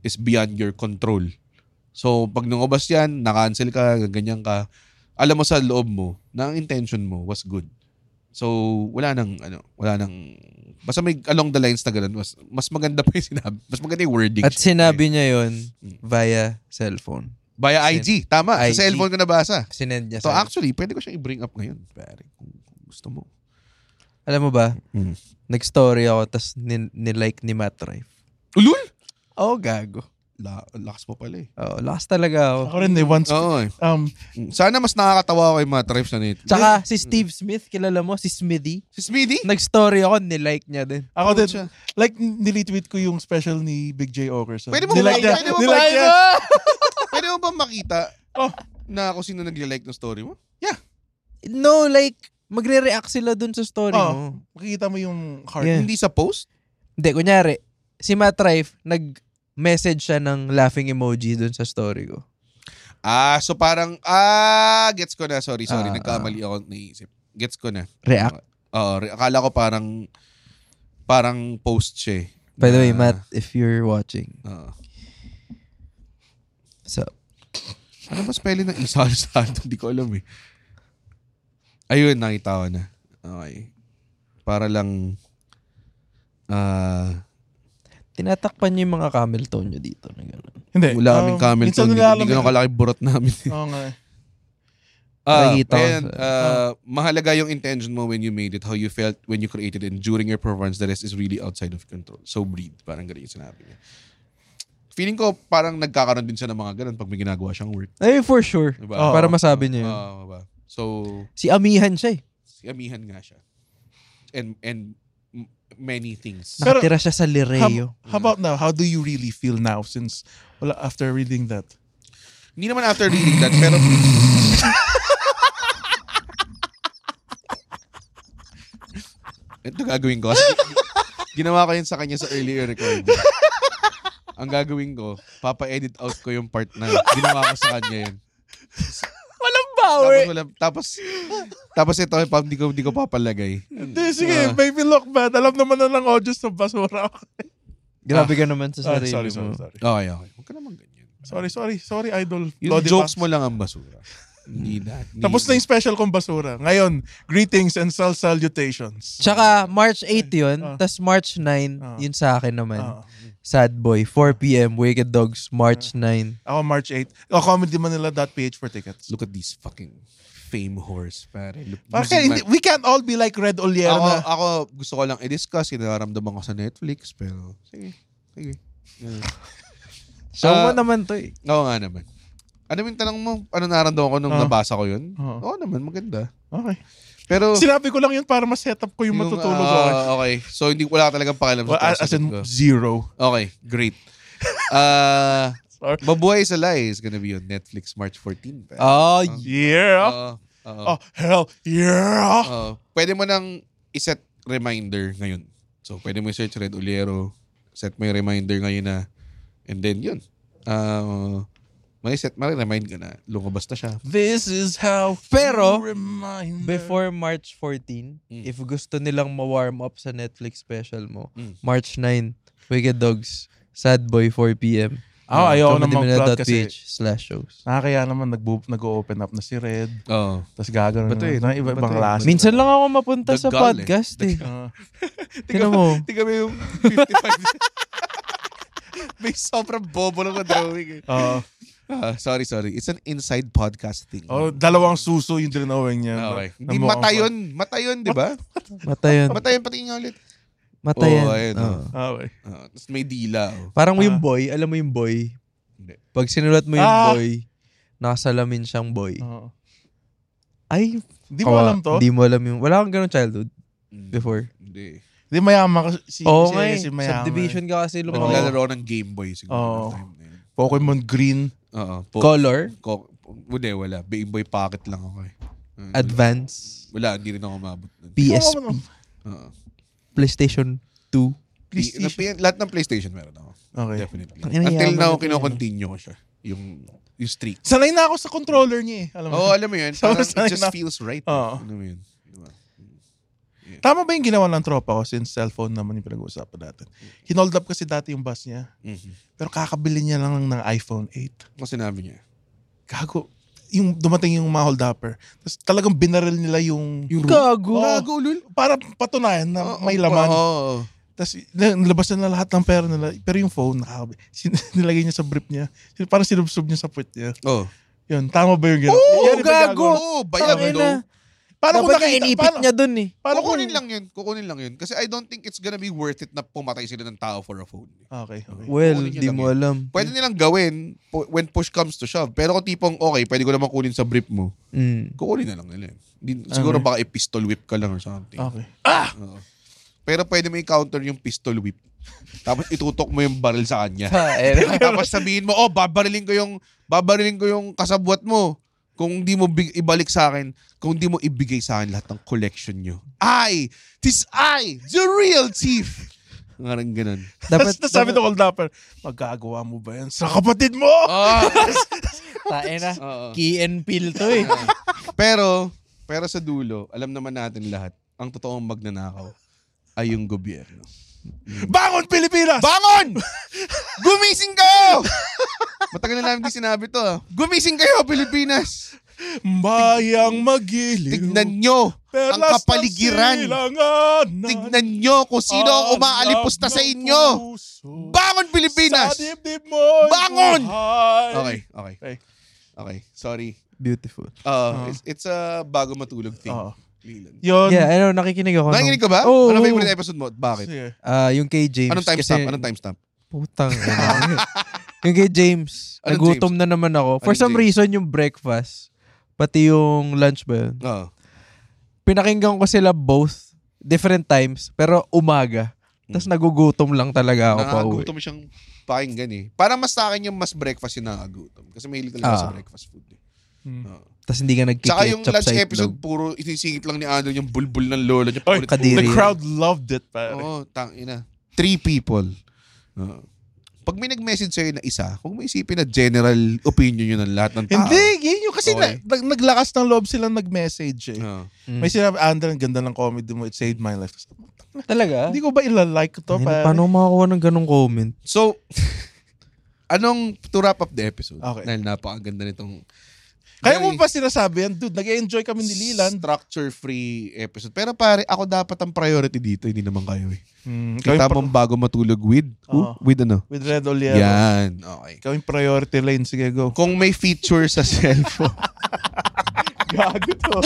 is beyond your control. So, pag nangubas yan, na-cancel ka, ganyan ka, alam mo sa loob mo na ang intention mo was good. So, wala nang, ano, wala nang, basta may along the lines na ganun, mas, mas maganda pa yung sinabi, mas maganda yung wording. At sinabi niya yun via cellphone. Via I G, tama. I G. Sa cellphone ko nabasa. Sinend niya So, sa actually, pwede ko siyang i-bring up ngayon, pare, kung gusto mo. Alam mo ba, Mm. nag-story ako, tas ni- nilike ni Matt Rife. Ulul! Oh, gago. La, lakas mo pala eh. Oh, lakas talaga ako. Ako rin eh, once, Oo eh. um, Sana mas nakakatawa ako kay Matt Rife sa net. Tsaka si Steve Smith, kilala mo, si Smithy. Si Smithy? Nag-story ako, nilike niya din. ako din, siya. like, nilitweet ko yung special ni Big J Okerson. Pwede mo Nilike ba- niya. pwede mo ba- Nilike niya. Pwede mo ba makita Oh. na kung sino nag-like ng story mo? No, like, magre-react sila dun sa story Oh. mo. Makikita mo yung heart. Yeah. Hindi sa post? Hindi, kunyari, si Matt Rife, nag-message siya ng laughing emoji dun sa story ko. Ah, so parang, ah, gets ko na. Sorry, sorry. Ah, Nagkamali ako naisip. Gets ko na. React? Oo, re- akala ko parang, parang post siya eh. By the way, Na- Matt, if you're watching, Oo. so, Ano ba spelling ng isal-sal? Hindi ko alam eh. Ayun, nakita ko na. Okay. Para lang, ah, tinatakpan niyo yung mga camel toe niyo dito. Na gano'n. Hindi. wala kaming um, camel minsan toe. Hindi, nilalamig- hindi ganun kalaki burot namin. Oo nga. Ah, Nakikita ko ayan, sa- ah, mahalaga yung intention mo when you made it, how you felt when you created it, and during your performance, the rest is really outside of control. So breathe. Parang ganun yung sinabi niya. Feeling ko parang nagkakaroon din siya ng mga ganun pag may ginagawa siyang work. Ay, for sure. Diba? Oo. Para masabi niya yun. Ah, diba? So, Si Amihan siya eh. si Amihan nga siya. And, and m- many things. Pero- Nakatira siya sa How, Lireo. how about now? How do you really feel now since wala after reading that? Hindi naman after reading that, pero... Ito gagawin ko. Kasi ginawa ko yun sa kanya sa earlier recording. Ang gagawin ko, papa-edit out ko yung part na ginawa ko sa kanya yun. Walang Tapos, bawi. wala, tapos, tapos ito, hindi ko, hindi ko papalagay. Hindi, sige, Ah. baby look bad. Alam naman na lang audios ng basura. Grabe ka naman sa Ah, sarili sorry, mo. sorry, sorry. Okay, okay. Huwag ka naman ganyan. Sorry, sorry. Sorry, idol. Yung Lodi jokes Pax. mo lang ang basura. Hindi na. Tapos na yung special kong basura. Ngayon, greetings and sal salutations. Tsaka March eighth yun, Ah. tas March ninth, Ah. yun sa akin naman. Ah. Sad Boy, four p.m. Wicked Dogs, March ninth. Ako March eighth. O, comedymanila.ph for tickets. Look at these fucking fame whores, pare. Look, Bakit? using Hindi- my- We can't all be like Red Oliero ako, na. ako, gusto ko lang i-discuss, kinaramdaman ko sa Netflix, pero sige, sige. Yeah. Show mo Ah, naman to eh. Oo nga naman. Ano yung tanong mo? Ano naramdaman ko nung Ah. nabasa ko yun? Ah. Oo naman, maganda. Okay. Pero, Sinabi ko lang yun para ma-set up ko yung, matutulog ako. ah, okay. So, hindi wala talagang pakialam Well, sa as sagot in, ko. zero. Okay, great. Uh, Sorry. Mabuhay sa Lie is gonna be on Netflix March fourteenth. Oh, Yeah. Oo. Oo. Oh, hell yeah. Oo. Pwede mo nang iset reminder ngayon. So, pwede mo i-search Red Oliero, set mo yung reminder ngayon na, and then yun. Uh, may set, may remind ka na, lumabas na siya. This is how Pero, you remind before March fourteenth, Mm. if gusto nilang ma-warm up sa Netflix special mo, Mm. March ninth, Wicked Dogs, Sad Boy, four p.m. Ah, ayaw na mag-plug kasi Comedy slash shows. nakakaya naman nag- nag-open up na si Red. Oo. Tapos gagawin Bato eh. na iba-ibang Bato eh. klase. Minsan lang ako mapunta sa Dagal eh. podcast eh. Ah. Tingnan mo. Tingnan mo yung fifty-five. May sobrang bobo lang na drawing eh. Oo. Ah, sorry, sorry. It's an inside podcast thing. Oh, dalawang suso yung drinawing niya. Okay. Na- Hindi na- mata yun. Mata yun, di ba? Mata yun. Mata yun, pati nga ulit. Mata yan. Oo, ayun, Oo. oh. Ah, okay. Ah, Tapos may dila. Oh. Parang yung Ah. boy, alam mo yung boy? Hindi. Pag sinulat mo yung Ah. boy, nakasalamin siyang boy. Oo. Ay, Di mo alam to? Hindi mo alam yung, wala kang ganun childhood Mm, before. Hindi. Di mayaman kasi. Si, Oo si, nga eh. si mayaman. Subdivision ka kasi Oo. lumaki. Naglalaro ng Game Boy siguro. Oo. ng time na yun. Pokemon Green. Oo. Po- Color, ko- Hindi, wala. Game Boy Pocket lang ako eh. Ah, Advance, Wala, hindi rin ako umabot. nun. P S P, Oo, ano? Oo. PlayStation two. Di- na- pi- lahat ng PlayStation meron ako. Okay. Definitely. Ang inayaman Until now, nito kino-continue ko siya. Yung, yung streak. Sanay na ako sa controller niya eh. Alam mo? Oo, oh, alam mo yun. So, Parang sanay it just na- feels right. Oo. Ano mo yun? Diba? sige. Tama ba yung ginawa ng tropa ko since cellphone naman yung pinag-uusapan natin? Hinold up kasi dati yung bus niya. Mm-hmm. Pero kakabili niya lang ng iPhone eight. Ano sinabi niya? Gago. Yung dumating yung mga hold upper. Tapos talagang binaril nila yung... Yung Gago. Oh, Gago, lul. para patunayan na Oh, may laman. Oo. Oh, oh. Tapos nilabas na lahat ng pera nila. Pero yung phone, nakakabili. Sin- nilagay niya sa brief niya. Parang sinubsob niya sa puwet niya. Oh. Yun, tama ba yung gano'n? Oo, Yan yung gago. Oo, bayag Tangina. no. Paano kung Dapat nakita? inipit Paano, niya dun eh. paano kung... Kukunin lang yun. Kukunin lang yun. Kasi I don't think it's gonna be worth it na pumatay sila ng tao for a phone. Okay, okay. Well, Kukunin niya di lang mo yun. alam. Pwede nilang gawin po- when push comes to shove. Pero kung tipong, okay, pwede ko naman kunin sa brief mo, Mm. kukunin na lang nila. Hindi, siguro Okay. baka i-pistol whip ka lang or something. Okay. Ah! Oo. Pero pwede mo i-counter yung pistol whip. Tapos itutok mo yung baril sa kanya. Tapos sabihin mo, oh, babarilin ko yung, babarilin ko yung kasabwat mo. Kung di mo big, ibalik sa akin, kung di mo ibigay sa akin lahat ng collection nyo. I, tis I, the real thief. Ngarang ganun. Tapos nasabi ng hold upper, magagawa mo ba yan sa kapatid mo? Oh, Tae na. oo. Key and peel to eh. Pero, pero sa dulo, alam naman natin lahat, ang totoong magnanakaw ay yung gobyerno. Bangon, Pilipinas! Bangon! Gumising kayo! Matagal na namin hindi sinabi to. ah. Gumising kayo, Pilipinas! Bayang magiliw. Tignan nyo ang perlas ng kapaligiran. silanganan, Tignan nyo kung sino ang umaalipusta sa alab ng inyo. puso. Bangon, Pilipinas! Sa dibdib mo'y Bangon! buhay. Okay, okay. Okay. Okay, sorry. Beautiful. Uh, it's, it's a bago matulog thing. Oo. Leland. Yun. Yeah, ano, nakikinig ako. Nakikinig ka ba? Oo. Ano favorite episode mo? Bakit? Sige. Ah, yung kay James. Anong timestamp? kasi- Anong timestamp? Putang. ina. Yung kay James. Anong Nagutom na naman ako. For Anong some James? reason, yung breakfast, pati yung lunch ba yun? Oo. Pinakinggan ko sila both, different times, pero umaga. Tapos nagugutom lang talaga ako pa uwi. Nakakagutom siyang pakinggan eh. Parang mas sa akin yung mas breakfast yung nakakagutom. Kasi may talaga Ah. sa breakfast food eh. Hmm. Oo. Tapos hindi ka Tsaka yung nagkiketchup lunch sa episode, itlog. puro inisingit lang ni Andrew yung bulbul ng lola niya. Oy, Paulit-ulit. kadiri. The crowd loved it, pare. Oo, tangina. Three people. Oo. Pag may nag-message sa'yo na isa, huwag mo isipin na general opinion yun ng lahat ng tao. Hindi, yun yung kasi Okay. na, nag- naglakas ng loob silang nag-message eh. Oo. Mm. May sinabi, Andrew, ang ganda ng comedy mo, it saved my life. Talaga? Hindi ko ba ilalike to, Ay, pare? paano makakuha ng ganong comment? So, anong, to wrap up the episode, Okay. dahil napakaganda nitong Kaya mo very pa sinasabi yan, dude, nag-enjoy kami ni Leland. structure-free episode. Pero pare, ako dapat ang priority dito, hindi naman kayo eh. Hmm, Kita mong bago matulog with? Who? Oo. With ano? with Red Oliero. Yan. Okay. Ikaw yung priority lane. Sige, go. Kung may feature sa cellphone, Gago to.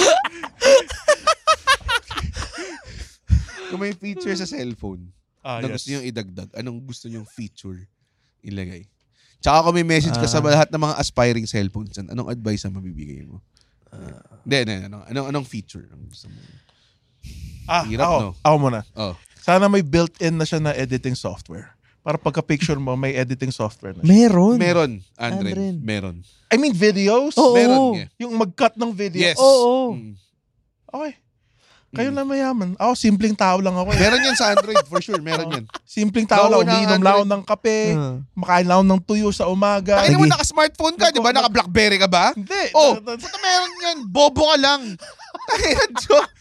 kung may feature sa cellphone Ah, na yes. gusto nyo idagdag, anong gusto nyong feature ilagay? Tsaka kung may message ka sa lahat ng mga aspiring cellphones, anong advice ang mabibigay mo? Hindi, uh, hindi. Anong, anong, anong feature ang gusto mo? Ah, Hirap, ako. no? Ako muna. Oh. Sana may built-in na siya na editing software. Para pagka-picture mo, may editing software na siya. Meron. Meron, Andren. Andren. Meron. I mean, videos? Oo. Meron. Yeah. Yung mag-cut ng video? Yes. Oo. Mm. Okay. Kayo Mm. na mayaman. Ako, simpleng tao lang ako. Eh. Meron yan sa Android, for sure. Meron yan. Simpleng tao lang. Nauna ang Umiinom lang ako Android. ng kape. Ah. Makain lang ako ng tuyo sa umaga. Kaya naman Sige. naka-smartphone ka, di ba? Nako, Naka-Blackberry ka ba? Hindi. Oh, Na- na- puta meron yan. Bobo ka lang. Kaya, joke.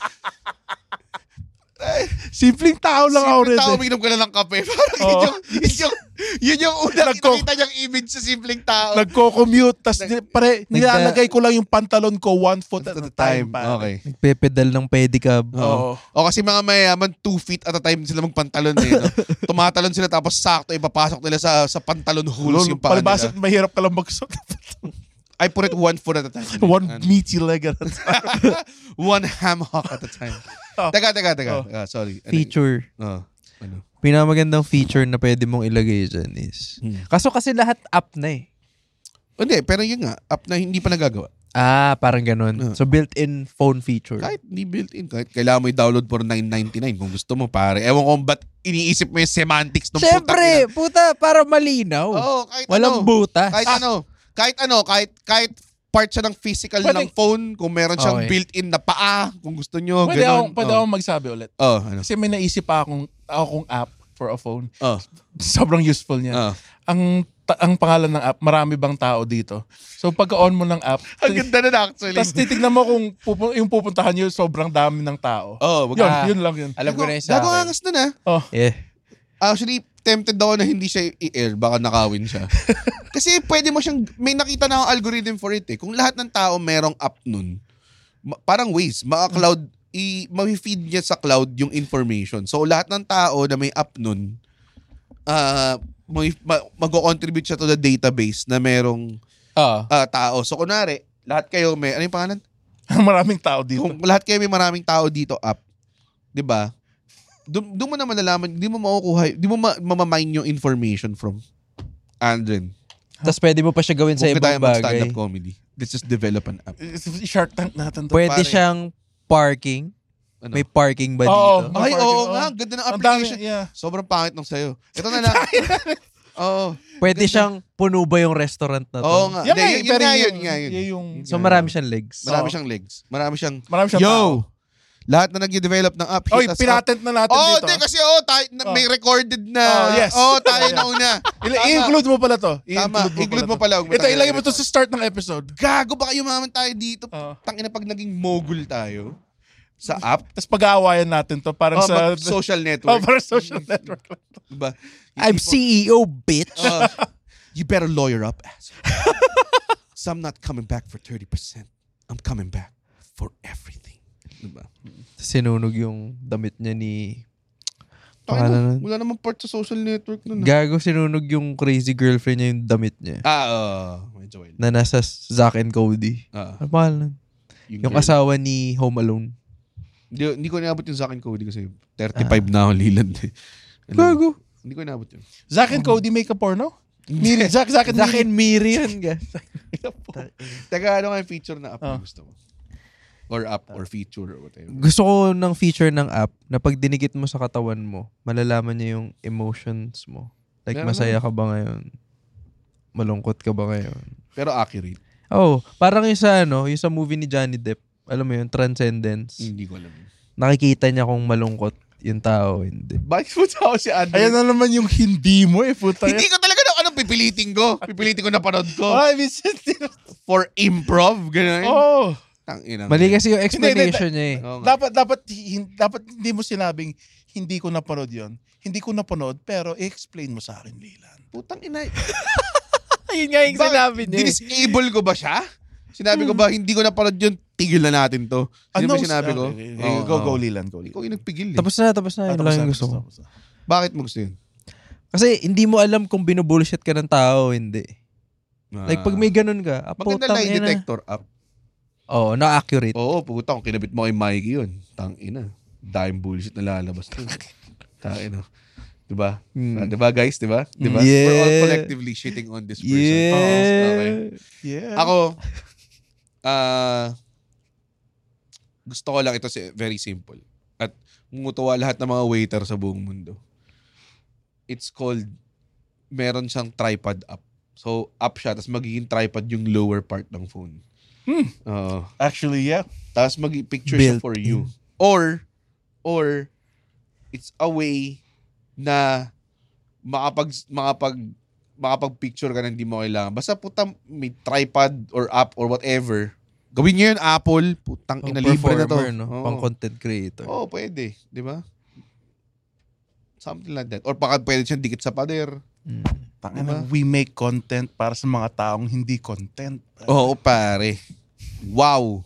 Simpleng tao lang ako Simpleng rin. tao, eh. uminom ka na ng kape. Parang yun Oo. yung, yun yung, yun yung unang Nagko- nakita niyang image sa simpleng tao. Nagko-commute. Tapos pare, Nagka- nilalagay ko lang yung pantalon ko one foot at, At a the time. time. pare. Okay. Nagpepedal ng pedicab. Oo. O kasi mga mayaman, two feet at a time sila magpantalon eh. No? Tumatalon sila tapos sakto ipapasok nila sa sa pantalon holes Lolo, yung paa palibasa, nila. mahirap ka lang magsuot. I put it one foot at a time. One Ano? meaty leg at a time. One ham hock at a time. Oh. Teka, teka, teka. Oh. Ah, sorry. Ano- Feature. Oh, ano? Pinakamagandang feature na pwede mong ilagay dyan is... Hmm. Kaso kasi lahat app na eh. Hindi, pero yun nga, app na hindi pa nagagawa. Ah, parang ganun. Ah. So built-in phone feature. Kahit hindi built-in, kahit kailangan mo i-download for nine ninety-nine kung gusto mo, pare. Ewan ko ba't iniisip mo yung semantics ng Siyempre, puta, para malinaw. Oo, kahit Walang ano. butas. Kahit ano, kahit ano, kahit kahit part siya ng physical Pwede- ng phone, kung meron siyang Okay. built-in na paa, kung gusto nyo, Pwede ganun. akong, pwede oh. akong magsabi ulit. Oh, ano? Kasi may naisip pa akong, akong app for a phone. Oh, Sobrang useful niya. oh. Ang ta- ang pangalan ng app, marami bang tao dito? So pagka-on mo ng app, Ang ganda na actually. tapos titignan mo kung pupu- yung pupuntahan nyo, sobrang dami ng tao. Oh, Yun, Ah. yun lang yun. Alam ko na yung sa Gago akin. angas na na. Oh. Yeah. Actually, tempted ako na hindi siya i-air. Baka nakawin siya. Kasi pwede mo siyang, may nakita na akong algorithm for it eh. Kung lahat ng tao merong app nun, ma- parang Waze, maka-cloud, i- ma-feed niya sa cloud yung information. So lahat ng tao na may app nun, uh, ma- mag-contribute siya to the database na merong Ah. uh, tao. So kunwari, lahat kayo may, ano yung pangalan? Maraming tao dito. Kung lahat kayo may maraming tao dito app, di ba? Doon doon mo na malalaman, di mo makukuha, di mo ma- mamamine yung information from Andren. Tapos pwede mo pa siya gawin sa Huwag ibang tayo mag-stand-up bagay. comedy. Let's just develop an app. Shark Tank natin to. Pwede pare. siyang parking. Ano? May parking ba Oo. dito? Ay, Parking, oo oh. nga. Ganda ng Ang dami, application. yeah. Sobrang pangit nung sa'yo. Ito na lang. Oo. Pwede siyang puno ba yung restaurant na to? Oo nga. Yan Hindi, nga, yun, yun pero nga yung- yun. nga yun. yun yung... So marami siyang legs. Marami Oo. siyang legs. Marami siyang... Marami siyang tao. Yo! Lahat na nag-develop ng app. Oy, hit us up. pinatent na natin Oh, dito. hindi kasi oh, tayo, na- Oh. may recorded na. Oh, yes. Oh, tayo na una. Il- I-include mo pala to. Tama. Include mo pala. Huwag mo Ito, tayo ilagay mo to i-record. sa start ng episode. Gago, baka yumaman tayo dito. Oo. Tangina pag naging mogul tayo sa app. Tapos pag-aawayan natin to parang Oh, sa... mag- social Oh, network. parang social network lang to. Diba? I'm C E O, bitch. Uh, you better lawyer up, asshole. So I'm not coming back for thirty percent. I'm coming back for everything. Diba? Sinunog yung damit niya ni... Tayo Pangalan na, nun? wala namang part sa social network nun. ah. Gago, sinunog yung crazy girlfriend niya yung damit niya. Ah, uh, medyo wild. Na nasa Zack and Cody. Ah, Ano pangalan nun? Yung girl. asawa ni Home Alone. Hindi, hindi ko inabot yung Zack and Cody kasi thirty-five na ako liland eh. Alam mo, Gago. Hindi ko inabot yun. Zack and Cody make a porno? Miri, Zack, Zack and Zack Miri. and Miri yun, ga. Teka, ano nga yung feature na app Ah. na gusto mo? Or app or feature or whatever. Gusto ko ng feature ng app na pag dinigit mo sa katawan mo, malalaman niya yung emotions mo. Like, Meron masaya ka ba ngayon? Malungkot ka ba ngayon? Pero accurate. Oh, parang yung sa ano, yung sa movie ni Johnny Depp. Alam mo yun, Transcendence. Hindi ko alam. Nakikita niya kung malungkot yung tao, hindi. Bakit mo tao si Andrew? Ayan na naman yung hindi mo eh, puta. Hindi ko talaga na anong pipilitin ko. Pipilitin ko na panood ko. Oh, I mean, For improv, gano'n. oh. Tangina. Mali kasi yung Hindi, hindi, explanation niya eh. Oo nga. Dapat, dapat, hin- dapat hindi mo sinabing hindi ko napanood yon. Hindi ko napanood, pero i-explain mo sa akin, Lilan. Putang ina. Ayun nga yung sinabi niya. Dinisable ko ba siya? Sinabi ko ba, hindi ko napanood yun, tigil na natin to. Sino ba sinabi ko? Okay, Oo, go, oo. go, Lilan, go, Lilan. Ikaw yung nagpigil eh. Tapos na, tapos Ah, na. Yun tapos lang na, yung gusto tapos ko. na, tapos na. Bakit mo gusto yun? Kasi hindi mo alam kung binubullshit ka ng tao o hindi. Like pag may ganun ka, ah, maganda putang lie ina. detector app. Oo, na-accurate. Oo, puta, kung kinabit mo kay Mikey yun, tang ina. Dahil bullshit na lalabas dun. Tang ina. Diba? Hmm. Ah, diba guys? Diba? Diba? Yeah. We're all collectively shitting on this person. Yeah. Okay. Yeah. Ako, ah, gusto ko lang ito si very simple. At mumutuwa lahat ng mga waiter sa buong mundo. It's called, meron siyang tripod app. So, up siya, tapos magiging tripod yung lower part ng phone. Hmm. Oo. Actually, yeah. Tapos mag-picture siya Built for in. you. Or, or, it's a way na makapag, makapag, makapag-picture ka na hindi mo kailangan. Basta puta, may tripod or app or whatever. Gawin niyo yun, Apple. Putang Oh, inalibre na to. performer, no? Oo. Pang content creator. Oo, pwede. Di ba? Something like that. Or baka pwede siyang dikit sa pader. Mm. Tangina, we make content para sa mga taong hindi content. Oo, pare. Wow.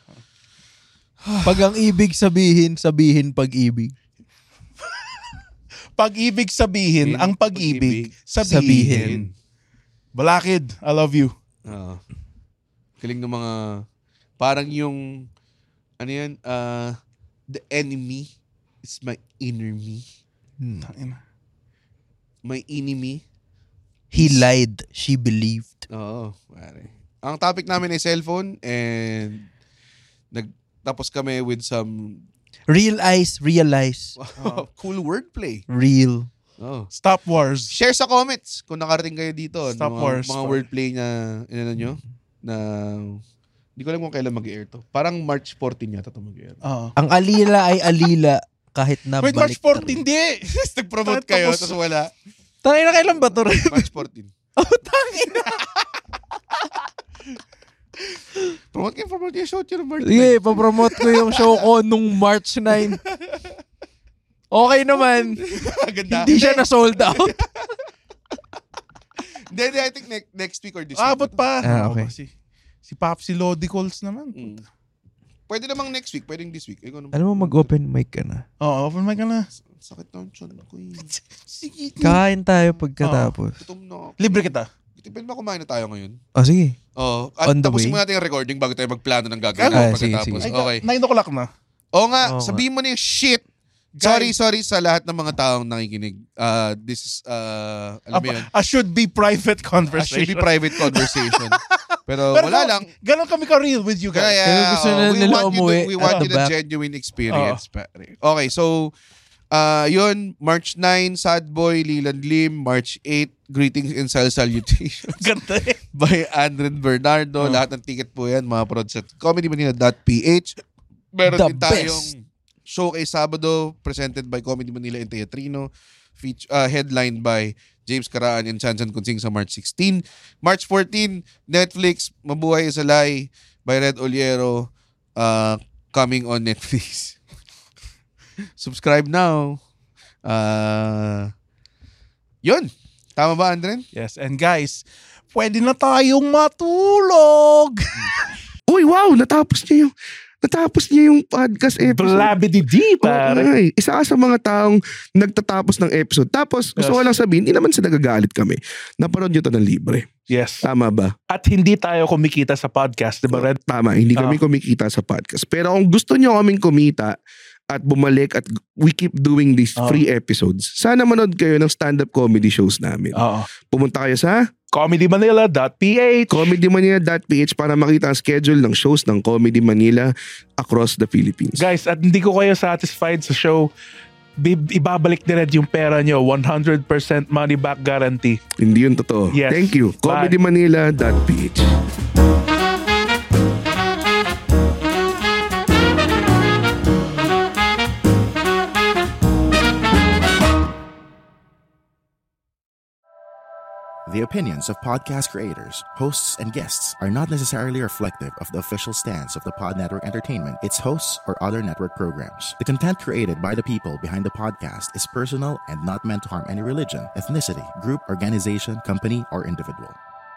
Pag ang ibig sabihin, sabihin pag-ibig. Pag-ibig sabihin, ang pag-ibig, sabihin. Sabihin. Balakid, I love you. Oo. Galing ng mga, parang yung, ano yan, uh, the enemy is my inner me. Hmm. Tangina. My enemy. He lied, she believed. Oo, pare. Ang topic namin ay cellphone and nagtapos kami with some Realize, realize. cool wordplay. Real. Oh. Stop wars. Share sa comments kung nakarating kayo dito. Stop mga, wars. Mga wordplay na, inano nyo, na, hindi ko alam kung kailan mag-air to. Parang March fourteenth yata ito mag-air. Oo. Ang alila ay alila kahit na Wait, March balik. fourteenth, hindi. Nag-promote kayo, Tapos- tapos wala. Tangina, kailan ba to? March fourteenth. Oh, tangina. Promote kayo, promote yung show nyo ng March Sige, papromote ko yung show ko nung March ninth. Okay naman. Ganda. Hindi siya na sold out. Hindi, hindi. I think next, next week or this Ah, week. but pa. Ah, okay. Oh, si, si Popsi Lodicols naman. Mm. Pwede namang next week, pwedeng this week. Ikaw naman. Alam mo, mag-open mic ka na. Oo, oh, open mic ka na. Sakit na yung tiyan ko eh. Sige. Kain tayo pagkatapos. Gutom na ako. Libre kita. Pwede ba kumain na tayo ngayon? Oh, sige. Oo. At On the tapusin way? mo natin yung recording bago tayo magplano ng gagawin Ah, natin sige, pagkatapos. sige. Okay. nine o'clock na. Oo nga, Oo nga. sabihin mo na yung shit. Sorry, sorry sa lahat ng mga taong nakikinig. Uh, this is, uh, alam mo yun? A should be private A conversation. should be private conversation. Pero, Pero wala ganon- lang. Ganon kami ka-real with you Kaya, guys. Pero gusto oh, na we nila want you umuwi to, we at want the you the back. genuine experience. Pare. Okay, so, uh, yun, March ninth, Sad Boy, Leland Lim. March eighth, Greetings and Sal Salutations Ganda eh. by Andren Bernardo. Oh. Lahat ng ticket po yan, mga prods at comedymanila dot p h. Meron The din tayong best. Showcase Sabado, presented by Comedy Manila and Teatrino. Feature, uh, headlined by James Caraan and Chanchan Kunsing sa March sixteenth. March fourteenth, Netflix, Mabuhay Isalay by Red Oliero, uh, coming on Netflix. Subscribe now. Uh, yun. Tama ba, Andren? Yes, and guys, pwede na tayong matulog. Uy, wow! Natapos niya yung natapos niya yung podcast episode. Blabidi-di, pare. Oo, ay, isa ka sa mga taong nagtatapos ng episode. Tapos, gusto Yes. ko lang sabihin, hindi naman sila nagagalit kami. Napanood nyo to ng libre. Yes. Tama ba? At hindi tayo kumikita sa podcast, di ba, Red? Tama, hindi kami Ah. kumikita sa podcast. Pero kung gusto nyo kaming kumita at bumalik at we keep doing these Ah. free episodes, sana manood kayo ng stand-up comedy shows namin. Oo. Pumunta kayo sa comedy manila dot p h. comedy manila dot p h para makita ang schedule ng shows ng Comedy Manila across the Philippines. Guys, at hindi ko kayo satisfied sa show, bi- ibabalik ni Red yung pera nyo. one hundred percent money back guarantee. Hindi yun totoo. Yes. Thank you. Bye. comedy manila dot p h. The opinions of podcast creators, hosts, and guests are not necessarily reflective of the official stance of the Pod Network Entertainment, its hosts, or other network programs. The content created by the people behind the podcast is personal and not meant to harm any religion, ethnicity, group, organization, company, or individual.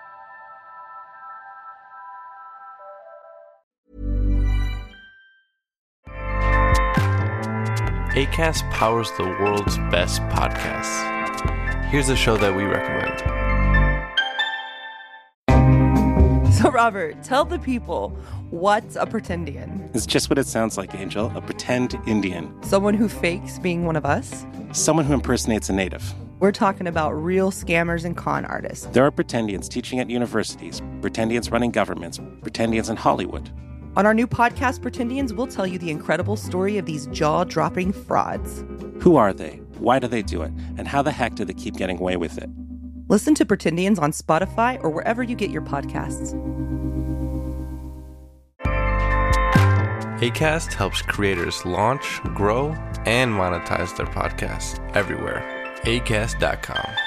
Acast powers the world's best podcasts. Here's a show that we recommend. So, Robert, tell the people, what's a pretendian? It's just what it sounds like, Angel. A pretend Indian. Someone who fakes being one of us? Someone who impersonates a native. We're talking about real scammers and con artists. There are pretendians teaching at universities, pretendians running governments, pretendians in Hollywood. On our new podcast, Pretendians, we'll tell you the incredible story of these jaw-dropping frauds. Who are they? Why do they do it? And how the heck do they keep getting away with it? Listen to Pretendians on Spotify or wherever you get your podcasts. Acast helps creators launch, grow, and monetize their podcasts everywhere. acast dot com.